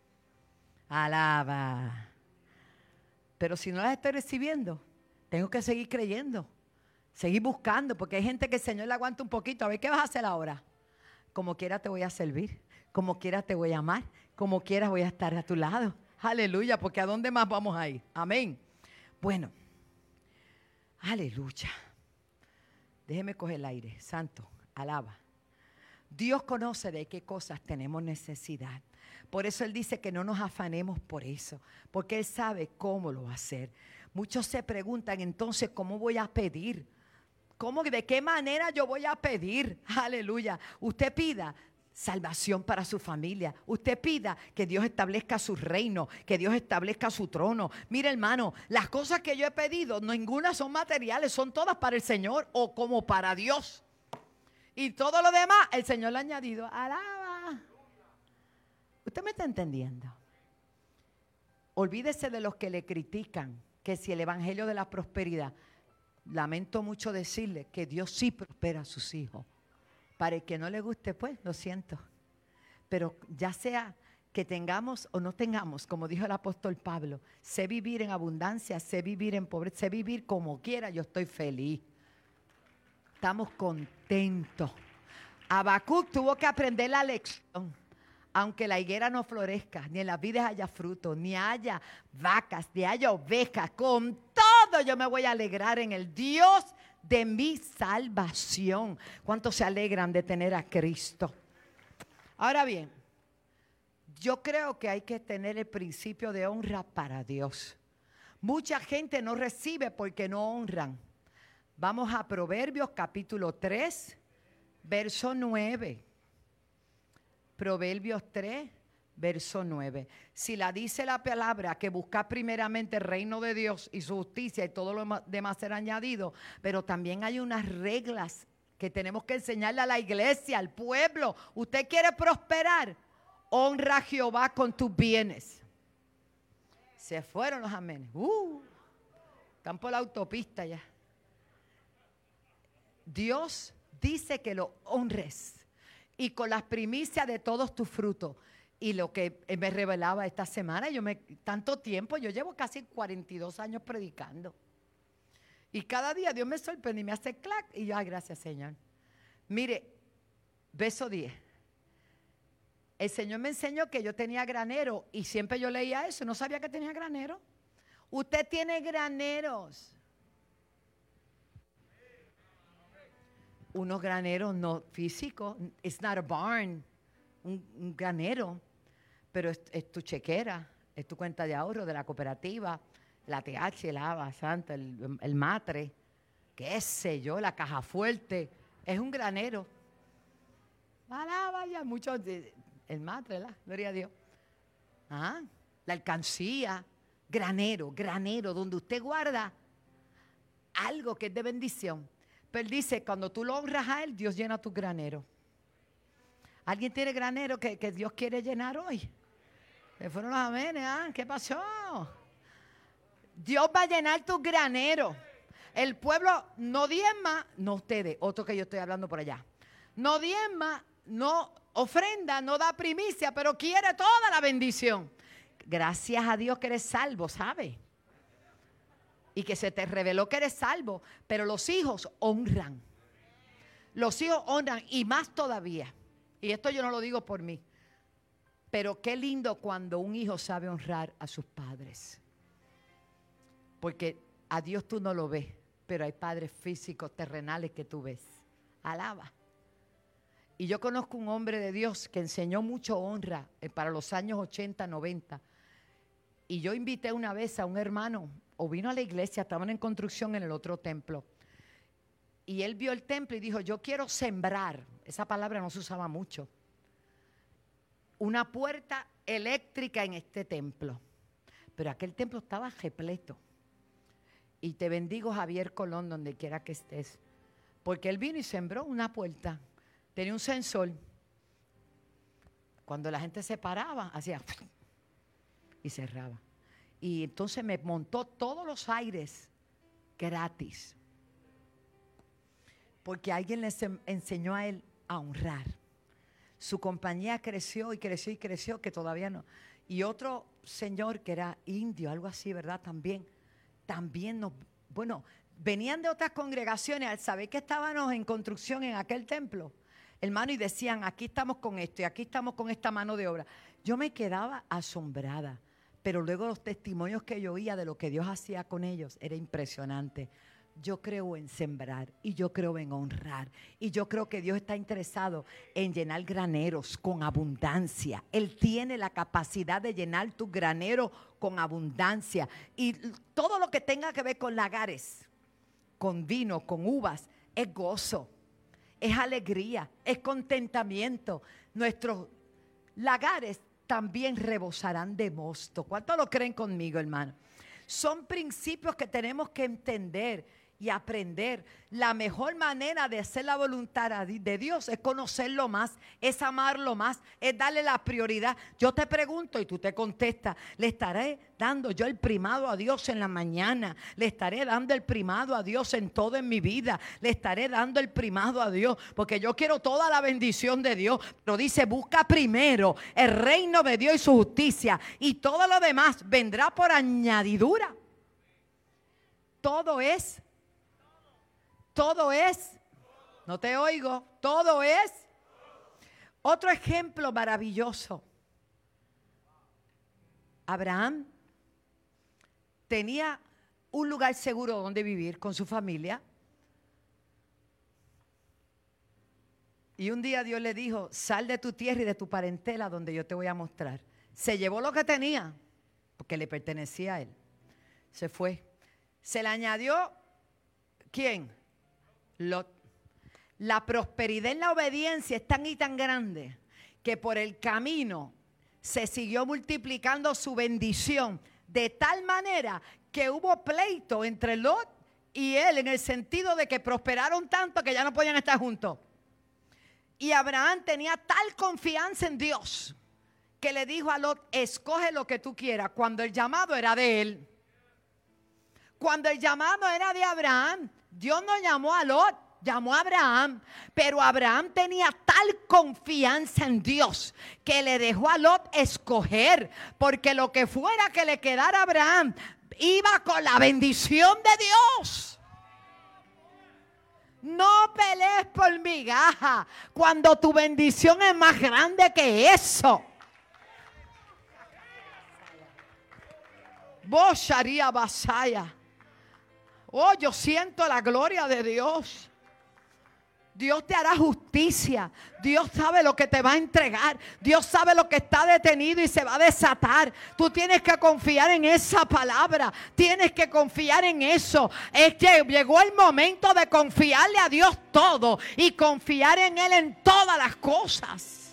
Alaba. Pero si no las estoy recibiendo, tengo que seguir creyendo. Seguir buscando, porque hay gente que el Señor le aguanta un poquito. A ver, ¿qué vas a hacer ahora? Como quiera te voy a servir, como quiera te voy a amar, como quiera voy a estar a tu lado. Aleluya, porque ¿a dónde más vamos a ir? Amén. Bueno, aleluya. Déjeme coger el aire, santo, alaba. Dios conoce de qué cosas tenemos necesidad. Por eso Él dice que no nos afanemos por eso, porque Él sabe cómo lo va a hacer. Muchos se preguntan, entonces, ¿cómo voy a pedir? ¿Cómo, de qué manera yo voy a pedir? Aleluya. Usted pida salvación para su familia. Usted pida que Dios establezca su reino, que Dios establezca su trono. Mire, hermano, las cosas que yo he pedido, ninguna son materiales, son todas para el Señor o como para Dios. Y todo lo demás, el Señor lo ha añadido. Alaba. ¿Usted me está entendiendo? Olvídese de los que le critican, que si el evangelio de la prosperidad, lamento mucho decirle que Dios sí prospera a sus hijos. Para el que no le guste, pues, lo siento. Pero ya sea que tengamos o no tengamos, como dijo el apóstol Pablo, sé vivir en abundancia, sé vivir en pobreza, sé vivir como quiera, yo estoy feliz. Estamos contentos. Habacuc tuvo que aprender la lección. Aunque la higuera no florezca, ni en las vides haya fruto, ni haya vacas, ni haya ovejas, con todo yo me voy a alegrar en el Dios de mi salvación. ¿Cuántos se alegran de tener a Cristo? Ahora bien, yo creo que hay que tener el principio de honra para Dios. Mucha gente no recibe porque no honran. Vamos a Proverbios capítulo tres, verso nueve. Proverbios tres, verso nueve. Si la dice la palabra que busca primeramente el reino de Dios y su justicia y todo lo demás será añadido, pero también hay unas reglas que tenemos que enseñarle a la iglesia, al pueblo. Usted quiere prosperar, honra a Jehová con tus bienes. Se fueron los amenes. Uh, están por la autopista ya. Dios dice que lo honres. Y con las primicias de todos tus frutos. Y lo que me revelaba esta semana, yo me, tanto tiempo, yo llevo casi cuarenta y dos años predicando. Y cada día Dios me sorprende y me hace clac. Y yo, ay, gracias, Señor. Mire, verso diez. El Señor me enseñó que yo tenía granero. Y siempre yo leía eso, no sabía que tenía granero. Usted tiene graneros. Unos graneros no físicos, it's not a barn, un, un granero, pero es, es tu chequera, es tu cuenta de ahorro de la cooperativa, la T H, el ABA, Santa, el, el Matre, qué sé yo, la caja fuerte, es un granero. Alaba ya muchos, el Matre, ¿la? Gloria a Dios. Ah, la alcancía, granero, granero, donde usted guarda algo que es de bendición. Pero él dice, cuando tú lo honras a él, Dios llena tu granero. ¿Alguien tiene granero que, que Dios quiere llenar hoy? Se fueron los amenes, ¿ah? ¿Qué pasó? Dios va a llenar tu granero. El pueblo no diezma, no ustedes, otro que yo estoy hablando por allá. No diezma, no ofrenda, no da primicia, pero quiere toda la bendición. Gracias a Dios que eres salvo, ¿sabes? Y que se te reveló que eres salvo, pero los hijos honran. Los hijos honran y más todavía. Y esto yo no lo digo por mí. Pero qué lindo cuando un hijo sabe honrar a sus padres. Porque a Dios tú no lo ves, pero hay padres físicos, terrenales que tú ves. Alaba. Y yo conozco un hombre de Dios que enseñó mucho honra para los años ochenta, noventa. Y yo invité una vez a un hermano, o vino a la iglesia, estaban en construcción en el otro templo. Y él vio el templo y dijo, yo quiero sembrar. Esa palabra no se usaba mucho. Una puerta eléctrica en este templo. Pero aquel templo estaba repleto. Y te bendigo, Javier Colón, donde quiera que estés. Porque él vino y sembró una puerta. Tenía un sensor. Cuando la gente se paraba, hacía y cerraba. Y entonces me montó todos los aires gratis. Porque alguien le enseñó a él a honrar. Su compañía creció y creció y creció, que todavía no. Y otro señor que era indio, algo así, ¿verdad? También, también nos, bueno, venían de otras congregaciones al saber que estábamos en construcción en aquel templo, hermano, y decían, aquí estamos con esto y aquí estamos con esta mano de obra. Yo me quedaba asombrada, pero luego los testimonios que yo oía de lo que Dios hacía con ellos era impresionante. Yo creo en sembrar y yo creo en honrar y yo creo que Dios está interesado en llenar graneros con abundancia. Él tiene la capacidad de llenar tu granero con abundancia y todo lo que tenga que ver con lagares, con vino, con uvas, es gozo, es alegría, es contentamiento. Nuestros lagares también rebosarán de mosto. ¿Cuántos lo creen conmigo, hermano? Son principios que tenemos que entender y aprender. La mejor manera de hacer la voluntad de Dios es conocerlo más, es amarlo más, es darle la prioridad. Yo te pregunto y tú te contestas, ¿le estaré dando yo el primado a Dios en la mañana? ¿Le estaré dando el primado a Dios en todo en mi vida? ¿Le estaré dando el primado a Dios? Porque yo quiero toda la bendición de Dios. Pero dice, busca primero el reino de Dios y su justicia y todo lo demás vendrá por añadidura. Todo es Todo es, no te oigo, todo es Otro ejemplo maravilloso. Abraham tenía un lugar seguro donde vivir con su familia. Y un día Dios le dijo, sal de tu tierra y de tu parentela donde yo te voy a mostrar. Se llevó lo que tenía, porque le pertenecía a él. Se fue. Se le añadió, ¿quién? Lot. La prosperidad en la obediencia es tan y tan grande que por el camino se siguió multiplicando su bendición de tal manera que hubo pleito entre Lot y él en el sentido de que prosperaron tanto que ya no podían estar juntos. Y Abraham tenía tal confianza en Dios que le dijo a Lot, escoge lo que tú quieras, cuando el llamado era de él. Cuando el llamado era de Abraham, Dios no llamó a Lot, llamó a Abraham. Pero Abraham tenía tal confianza en Dios que le dejó a Lot escoger, porque lo que fuera que le quedara a Abraham iba con la bendición de Dios. No pelees por migaja cuando tu bendición es más grande que eso. Vos Sharia Basaya. Oh, yo siento la gloria de Dios. Dios te hará justicia. Dios sabe lo que te va a entregar. Dios sabe lo que está detenido y se va a desatar. Tú tienes que confiar en esa palabra. Tienes que confiar en eso. Es que llegó el momento de confiarle a Dios todo y confiar en Él en todas las cosas.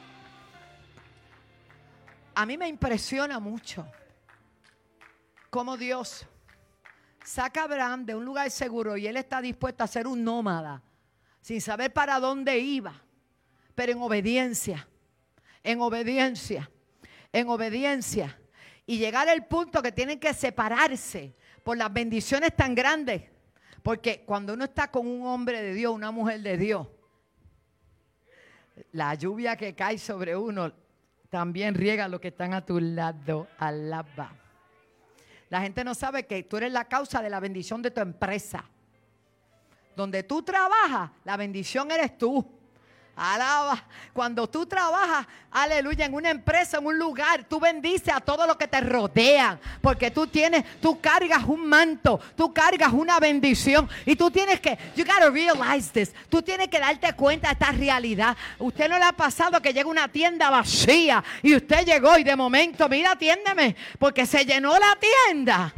A mí me impresiona mucho cómo Dios saca a Abraham de un lugar seguro y él está dispuesto a ser un nómada sin saber para dónde iba, pero en obediencia, en obediencia, en obediencia, y llegar al punto que tienen que separarse por las bendiciones tan grandes, porque cuando uno está con un hombre de Dios, una mujer de Dios, la lluvia que cae sobre uno también riega los que están a tu lado, alaba. La gente no sabe que tú eres la causa de la bendición de tu empresa. Donde tú trabajas, la bendición eres tú. Alaba. Cuando tú trabajas, aleluya, en una empresa, en un lugar, tú bendices a todos los que te rodean. Porque tú tienes, tú cargas un manto, tú cargas una bendición. Y tú tienes que, you gotta realize this. Tú tienes que darte cuenta de esta realidad. Usted no le ha pasado que llega una tienda vacía y usted llegó y de momento, mira, atiéndeme, porque se llenó la tienda.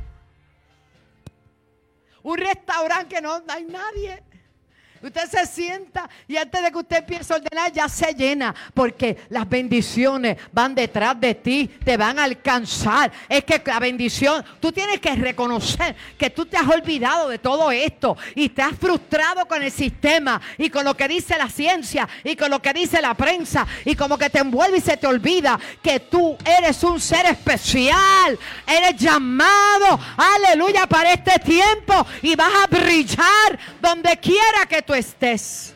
Un restaurante que no hay nadie. Usted se sienta y antes de que usted empiece a ordenar ya se llena, porque las bendiciones van detrás de ti, te van a alcanzar. Es que la bendición, tú tienes que reconocer que tú te has olvidado de todo esto y te has frustrado con el sistema y con lo que dice la ciencia y con lo que dice la prensa, y como que te envuelve y se te olvida que tú eres un ser especial, eres llamado, aleluya, para este tiempo, y vas a brillar donde quiera que tú estés.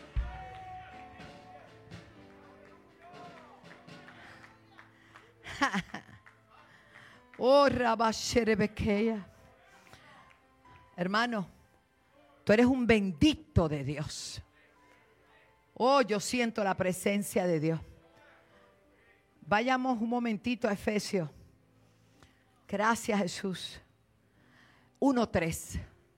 Oh, Rabasherebekeya. Hermano, tú eres un bendito de Dios. Oh, yo siento la presencia de Dios. Vayamos un momentito a Efesios. Gracias, Jesús. uno tres.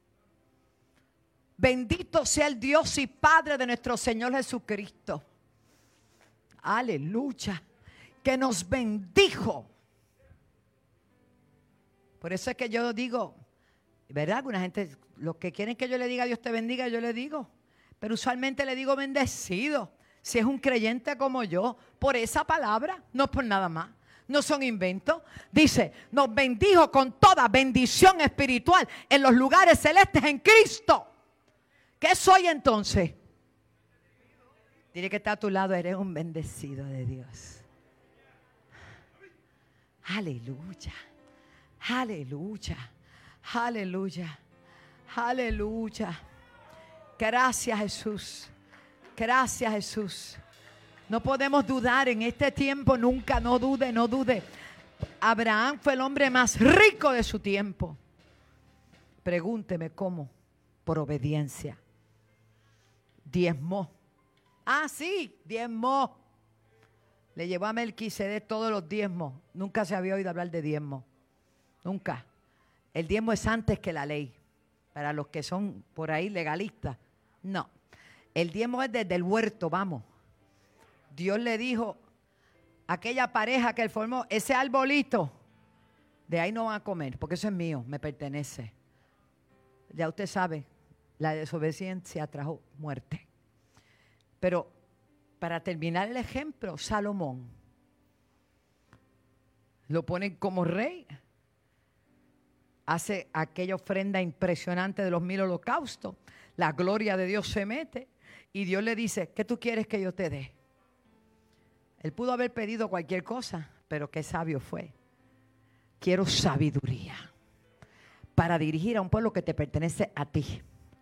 Bendito sea el Dios y Padre de nuestro Señor Jesucristo. Aleluya. Que nos bendijo. Por eso es que yo digo, ¿verdad? Alguna gente, los que quieren que yo le diga Dios te bendiga, yo le digo. Pero usualmente le digo bendecido. Si es un creyente como yo, por esa palabra, no por nada más. No son inventos. Dice, nos bendijo con toda bendición espiritual en los lugares celestes en Cristo. ¿Qué soy entonces? Dile que está a tu lado, eres un bendecido de Dios. Aleluya, aleluya, aleluya, aleluya. Gracias, Jesús. Gracias, Jesús. No podemos dudar en este tiempo, nunca, no dude, no dude. Abraham fue el hombre más rico de su tiempo. Pregúnteme cómo. Por obediencia. Diezmó. Ah, sí, diezmó. Le llevó a Melquisedec todos los diezmos. Nunca se había oído hablar de diezmo. Nunca. El diezmo es antes que la ley. Para los que son por ahí legalistas. No. El diezmo es desde el huerto, vamos. Dios le dijo a aquella pareja que él formó, ese arbolito, de ahí no van a comer, porque eso es mío, me pertenece. Ya usted sabe, la desobediencia trajo muerte. Pero para terminar el ejemplo, Salomón lo ponen como rey. Hace aquella ofrenda impresionante de los mil holocaustos. La gloria de Dios se mete y Dios le dice, ¿qué tú quieres que yo te dé? Él pudo haber pedido cualquier cosa, pero qué sabio fue. Quiero sabiduría para dirigir a un pueblo que te pertenece a ti.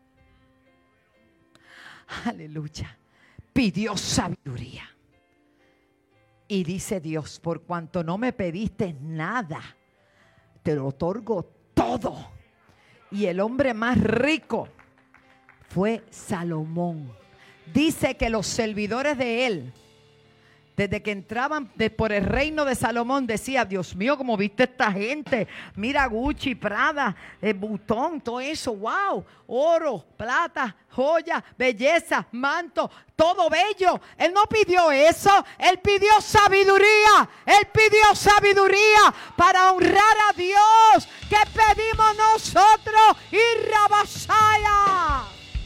Aleluya. Pidió sabiduría. Y dice Dios, por cuanto no me pediste nada, te lo otorgo todo. Y el hombre más rico fue Salomón. Dice que los servidores de él, desde que entraban de, por el reino de Salomón, decía, Dios mío, ¿cómo viste esta gente? Mira Gucci, Prada, eh, Butón, todo eso, wow, oro, plata, joya, belleza, manto, todo bello. Él no pidió eso, él pidió sabiduría, él pidió sabiduría para honrar a Dios. ¿Qué pedimos nosotros? Y Rabashaya.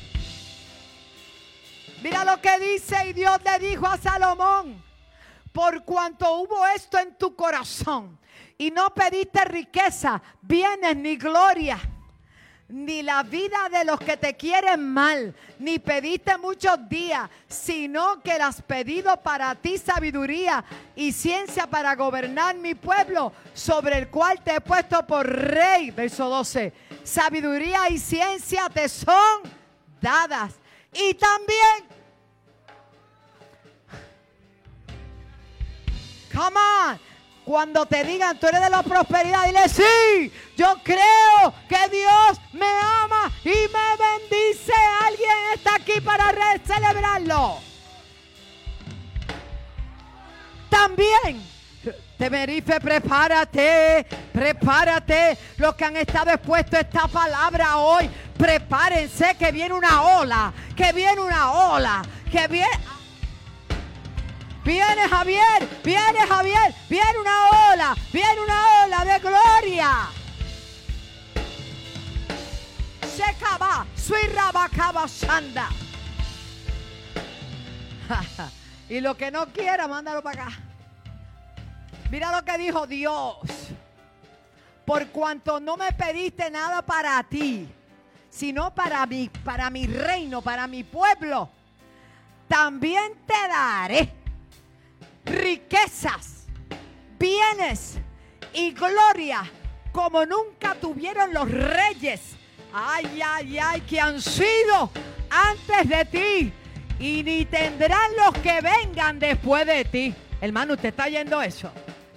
Mira lo que dice, y Dios le dijo a Salomón, por cuanto hubo esto en tu corazón y no pediste riqueza, bienes ni gloria, ni la vida de los que te quieren mal, ni pediste muchos días, sino que las has pedido para ti sabiduría y ciencia para gobernar mi pueblo, sobre el cual te he puesto por rey. Verso doce, sabiduría y ciencia te son dadas. Y también, come on, cuando te digan tú eres de la prosperidad, dile sí, yo creo que Dios me ama y me bendice. Alguien está aquí para re- celebrarlo. También, Tenerife, prepárate, prepárate. Los que han estado expuestos a esta palabra hoy, prepárense que viene una ola, que viene una ola, que viene... Viene Javier, viene Javier, viene una ola, viene una ola de gloria. Shekaba, Suirabakaba Shanda. Y lo que no quiera, mándalo para acá. Mira lo que dijo Dios. Por cuanto no me pediste nada para ti, sino para mí, para mi reino, para mi pueblo, también te daré riquezas, bienes y gloria como nunca tuvieron los reyes, ay, ay, ay, que han sido antes de ti, y ni tendrán los que vengan después de ti. Hermano, ¿usted está oyendo eso?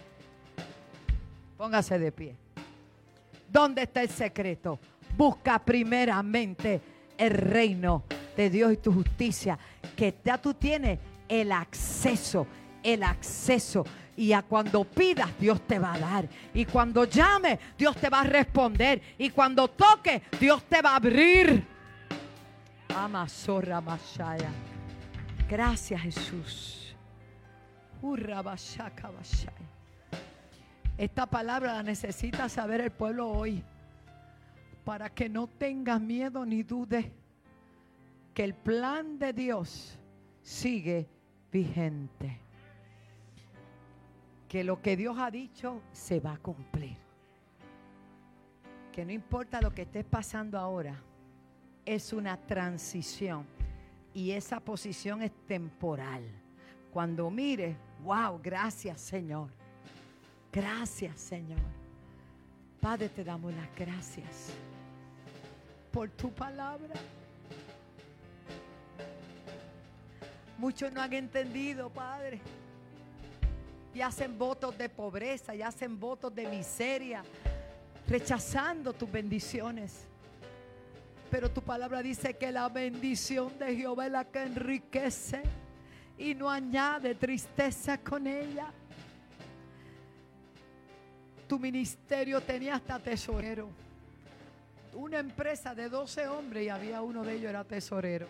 Póngase de pie. ¿Dónde está el secreto? Busca primeramente el reino de Dios y tu justicia, que ya tú tienes el acceso, el acceso. Y a cuando pidas, Dios te va a dar. Y cuando llame, Dios te va a responder. Y cuando toque, Dios te va a abrir. Amasorra Mashaya. Gracias, Jesús. Urra Bashaka Bashaya. Esta palabra la necesita saber el pueblo hoy, para que no tengas miedo ni dudes que el plan de Dios sigue vigente. Que lo que Dios ha dicho se va a cumplir. Que no importa lo que estés pasando ahora, es una transición y esa posición es temporal. Cuando mires, wow, gracias Señor. Gracias Señor. Padre, te damos las gracias por tu palabra. Muchos no han entendido, Padre, y hacen votos de pobreza, y hacen votos de miseria, rechazando tus bendiciones. Pero tu palabra dice que la bendición de Jehová es la que enriquece y no añade tristeza con ella. Tu ministerio tenía hasta tesorero. Una empresa de doce hombres y había uno de ellos era tesorero.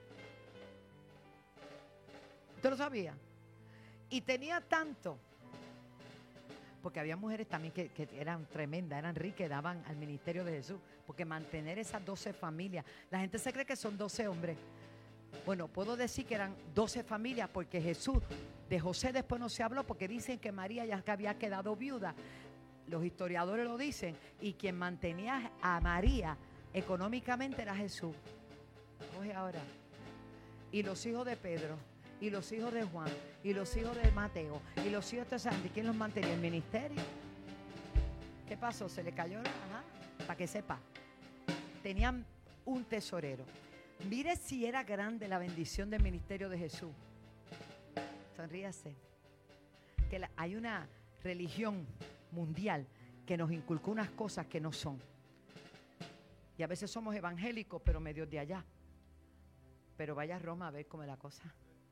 ¿Usted lo sabía? Y tenía tanto, porque había mujeres también que, que eran tremendas, eran ricas, daban al ministerio de Jesús, porque mantener esas doce familias, la gente se cree que son doce hombres. Bueno, puedo decir que eran doce familias, porque Jesús, de José después no se habló, porque dicen que María ya había quedado viuda. Los historiadores lo dicen, y quien mantenía a María económicamente era Jesús. Oye ahora, y los hijos de Pedro, y los hijos de Juan, y los hijos de Mateo, y los hijos de Santi, ¿quién los mantenía? El ministerio. ¿Qué pasó? Se le cayó, ajá, para que sepa. Tenían un tesorero. Mire si era grande la bendición del ministerio de Jesús. Sonríase. Que la, hay una religión mundial que nos inculcó unas cosas que no son. Y a veces somos evangélicos, pero medios de allá. Pero vaya a Roma a ver cómo es la cosa.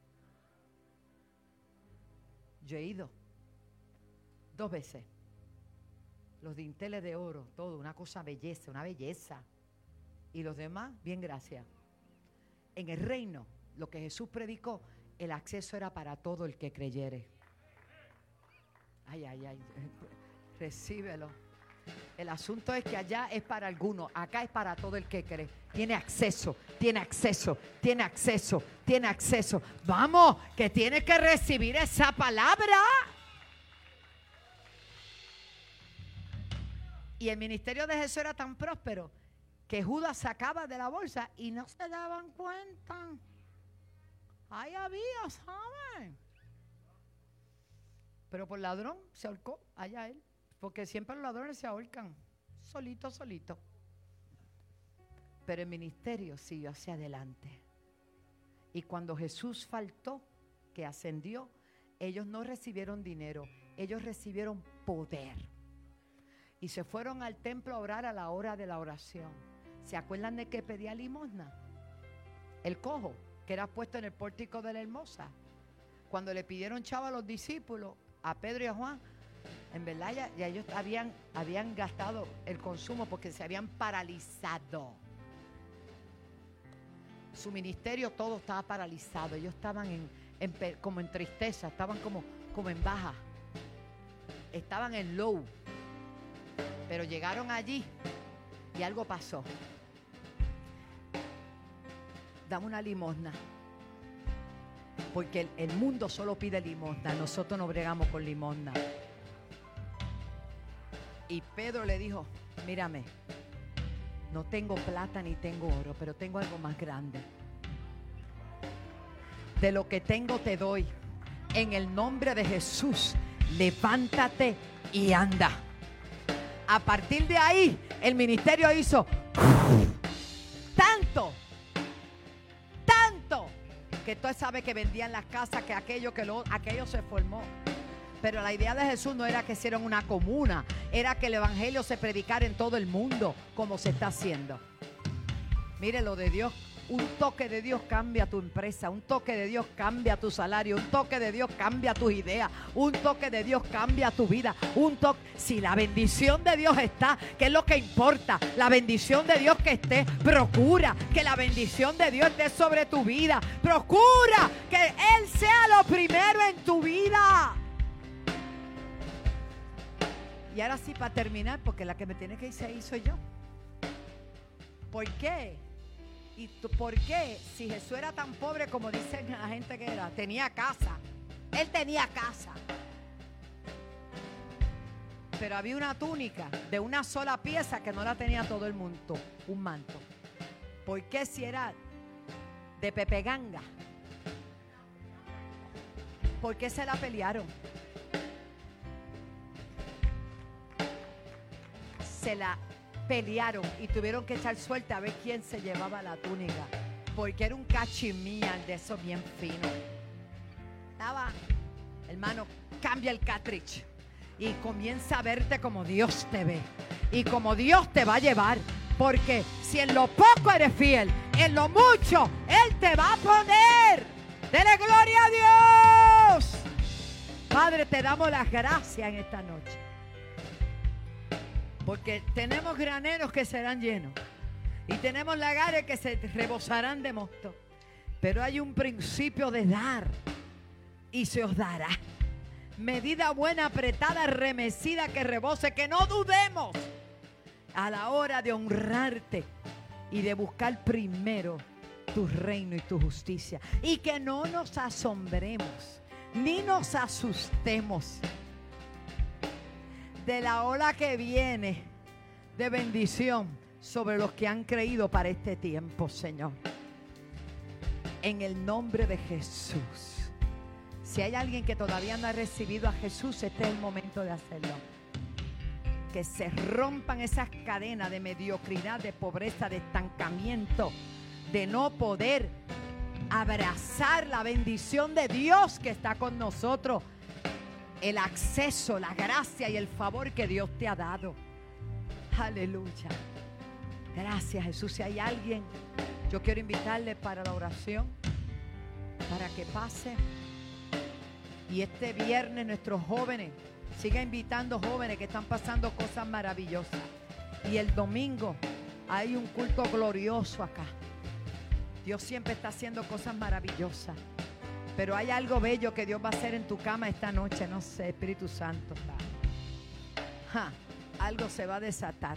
Yo he ido dos veces. Los dinteles de oro, todo, una cosa belleza, una belleza. Y los demás, bien, gracias. En el reino, lo que Jesús predicó, el acceso era para todo el que creyere. Ay, ay, ay. Recíbelo. El asunto es que allá es para algunos, acá es para todo el que cree. Tiene acceso, tiene acceso, tiene acceso, tiene acceso. Vamos, que tiene que recibir esa palabra. Y el ministerio de Jesús era tan próspero que Judas sacaba de la bolsa y no se daban cuenta. Ahí había, ¿saben? Pero por ladrón se ahorcó, allá él. Porque siempre los ladrones se ahorcan, solito, solito. Pero el ministerio siguió hacia adelante. Y cuando Jesús faltó, que ascendió, ellos no recibieron dinero, ellos recibieron poder. Y se fueron al templo a orar a la hora de la oración. ¿Se acuerdan de que pedía limosna? El cojo, que era puesto en el pórtico de la Hermosa. Cuando le pidieron chavo a los discípulos, a Pedro y a Juan, en verdad ya, ya ellos habían, habían gastado el consumo porque se habían paralizado. Su ministerio todo estaba paralizado. Ellos estaban en, en, como en tristeza, estaban como, como en baja. Estaban en low. Pero llegaron allí y algo pasó. Dame una limosna. Porque el, el mundo solo pide limosna. Nosotros no bregamos con limosna. Y Pedro le dijo, mírame, no tengo plata ni tengo oro, pero tengo algo más grande. De lo que tengo te doy. En el nombre de Jesús, levántate y anda. A partir de ahí, el ministerio hizo tanto, tanto, que tú sabes que vendían las casas, que aquello, que lo, aquello se formó. Pero la idea de Jesús no era que hicieran una comuna, era que el evangelio se predicara en todo el mundo, como se está haciendo. Mire lo de Dios, un toque de Dios cambia tu empresa, un toque de Dios cambia tu salario, un toque de Dios cambia tus ideas, un toque de Dios cambia tu vida, un toque. Si la bendición de Dios está, ¿qué es lo que importa? La bendición de Dios que esté, procura que la bendición de Dios esté sobre tu vida, procura que Él sea lo primero en tu vida. Y ahora sí, para terminar, porque la que me tiene que irse ahí soy yo. ¿Por qué? ¿Y tú, por qué? Si Jesús era tan pobre como dicen la gente que era, tenía casa. Él tenía casa. Pero había una túnica de una sola pieza que no la tenía todo el mundo, un manto. ¿Por qué si era de Pepe Ganga? ¿Por qué se la pelearon? Se la pelearon y tuvieron que echar suerte a ver quién se llevaba la túnica, porque era un cachemir de eso bien fino. Estaba, hermano, cambia el cartridge y comienza a verte como Dios te ve y como Dios te va a llevar, porque si en lo poco eres fiel, en lo mucho Él te va a poner. Dele gloria a Dios. Padre, te damos las gracias en esta noche. Porque tenemos graneros que serán llenos. Y tenemos lagares que se rebosarán de mosto. Pero hay un principio de dar. Y se os dará. Medida buena, apretada, remecida, que rebose. Que no dudemos a la hora de honrarte. Y de buscar primero tu reino y tu justicia. Y que no nos asombremos. Ni nos asustemos de la ola que viene de bendición sobre los que han creído para este tiempo, Señor. En el nombre de Jesús. Si hay alguien que todavía no ha recibido a Jesús, este es el momento de hacerlo. Que se rompan esas cadenas de mediocridad, de pobreza, de estancamiento, de no poder abrazar la bendición de Dios que está con nosotros. El acceso, la gracia y el favor que Dios te ha dado. Aleluya. Gracias, Jesús. Si hay alguien, yo quiero invitarle para la oración, para que pase. Y este viernes nuestros jóvenes, siga invitando jóvenes que están pasando cosas maravillosas. Y el domingo hay un culto glorioso acá. Dios siempre está haciendo cosas maravillosas. Pero hay algo bello que Dios va a hacer en tu cama esta noche. No sé, Espíritu Santo. Ja, algo se va a desatar.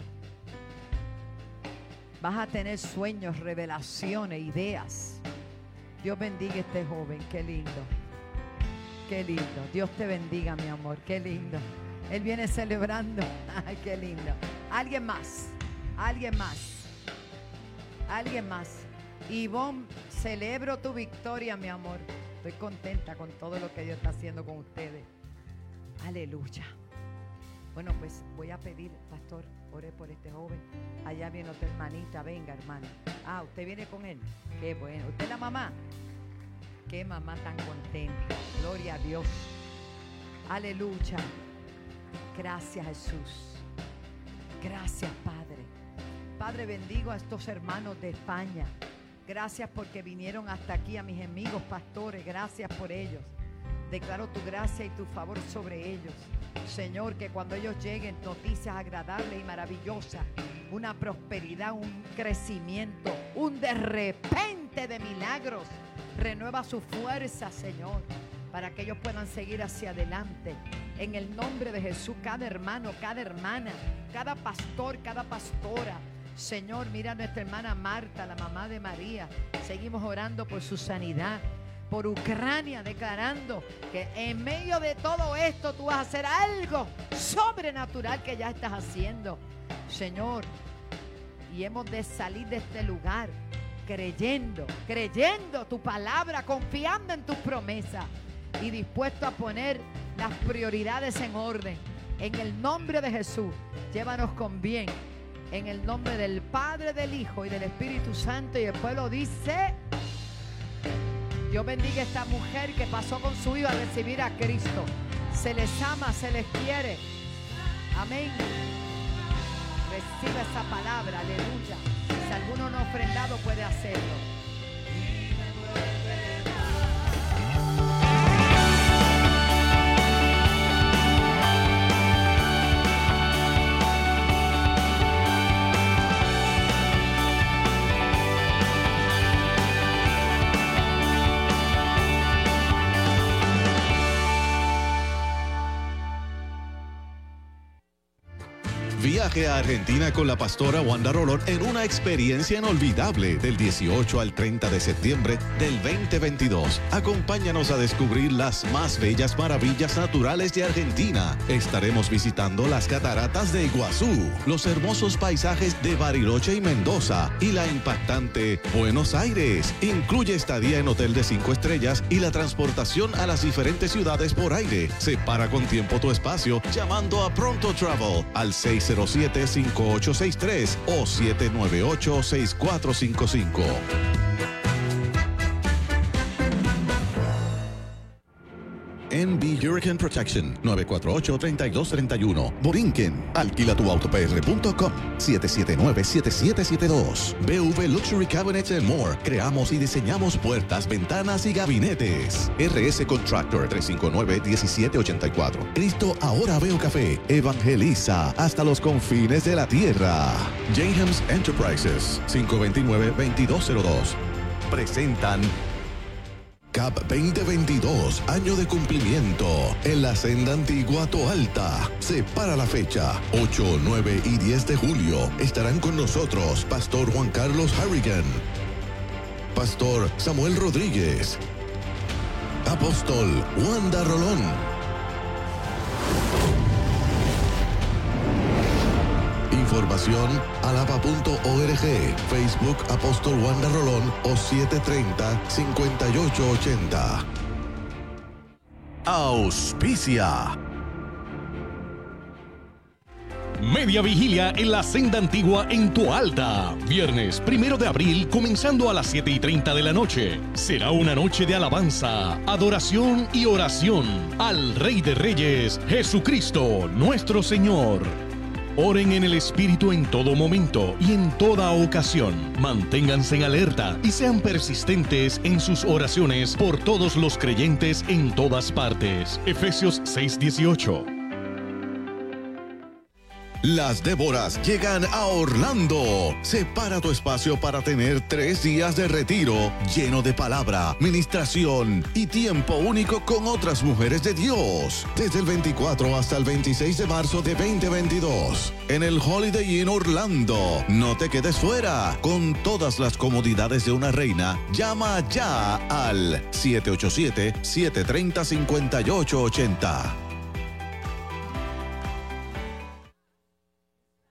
Vas a tener sueños, revelaciones, ideas. Dios bendiga a este joven. Qué lindo. Qué lindo. Dios te bendiga, mi amor. Qué lindo. Él viene celebrando. Ay, qué lindo. Alguien más. Alguien más. Alguien más. Ivonne, celebro tu victoria, mi amor. Estoy contenta con todo lo que Dios está haciendo con ustedes. Aleluya. Bueno, pues voy a pedir, pastor, ore por este joven. Allá viene otra hermanita. Venga, hermana. Ah, ¿usted viene con él? Qué bueno. ¿Usted es la mamá? Qué mamá tan contenta. Gloria a Dios. Aleluya. Gracias, Jesús. Gracias, Padre. Padre, bendigo a estos hermanos de España. Gracias porque vinieron hasta aquí, a mis amigos pastores. Gracias por ellos. Declaro tu gracia y tu favor sobre ellos. Señor, que cuando ellos lleguen, noticias agradables y maravillosas, una prosperidad, un crecimiento, un de repente de milagros. Renueva su fuerza, Señor, para que ellos puedan seguir hacia adelante. En el nombre de Jesús, cada hermano, cada hermana, cada pastor, cada pastora. Señor, mira a nuestra hermana Marta, la mamá de María. Seguimos orando por su sanidad. Por Ucrania, declarando que en medio de todo esto tú vas a hacer algo sobrenatural que ya estás haciendo, Señor. Y hemos de salir de este lugar creyendo, creyendo tu palabra, confiando en tus promesas y dispuesto a poner las prioridades en orden. En el nombre de Jesús, llévanos con bien. En el nombre del Padre, del Hijo y del Espíritu Santo. Y el pueblo dice: Dios bendiga a esta mujer que pasó con su hijo a recibir a Cristo. Se les ama, se les quiere. Amén. Reciba esa palabra, aleluya. Si alguno no ha ofrendado, puede hacerlo. Viaje a Argentina con la pastora Wanda Rolón en una experiencia inolvidable del dieciocho al treinta de septiembre del veinte veintidós. Acompáñanos a descubrir las más bellas maravillas naturales de Argentina. Estaremos visitando las cataratas de Iguazú, los hermosos paisajes de Bariloche y Mendoza y la impactante Buenos Aires. Incluye estadía en hotel de cinco estrellas y la transportación a las diferentes ciudades por aire. Separa con tiempo tu espacio llamando a Pronto Travel al seis cero siete, cinco ocho seis tres o siete nueve ocho, seis cuatro cinco cinco. N B Hurricane Protection, nueve cuatro ocho, tres dos tres uno. Borinquen, alquila tu auto p r punto com, siete siete nueve, siete siete siete dos. B V Luxury Cabinets and More. Creamos y diseñamos puertas, ventanas y gabinetes. R S Contractor, tres cinco nueve, uno siete ocho cuatro. Cristo Ahora Veo Café. Evangeliza hasta los confines de la tierra. James Enterprises, cinco dos nueve, dos dos cero dos. Presentan C A P veinte veintidós, año de cumplimiento, en la Senda Antigua Toalta. Separa la fecha, ocho, nueve y diez de julio. Estarán con nosotros Pastor Juan Carlos Harrigan, Pastor Samuel Rodríguez, Apóstol Wanda Rolón. Información, alaba punto org, Facebook Apóstol Wanda Rolón o siete tres cero, cinco ocho ocho cero. Auspicia. Media vigilia en la Senda Antigua en Toalta. Viernes primero de abril, comenzando a las siete y treinta de la noche. Será una noche de alabanza, adoración y oración al Rey de Reyes, Jesucristo, nuestro Señor. Oren en el Espíritu en todo momento y en toda ocasión. Manténganse en alerta y sean persistentes en sus oraciones por todos los creyentes en todas partes. Efesios seis dieciocho. Las Déboras llegan a Orlando. Separa tu espacio para tener tres días de retiro lleno de palabra, ministración y tiempo único con otras mujeres de Dios. Desde el veinticuatro hasta el veintiséis de marzo de veinte veintidós. En el Holiday Inn Orlando. No te quedes fuera. Con todas las comodidades de una reina, llama ya al siete ocho siete, siete tres cero, cinco ocho ocho cero.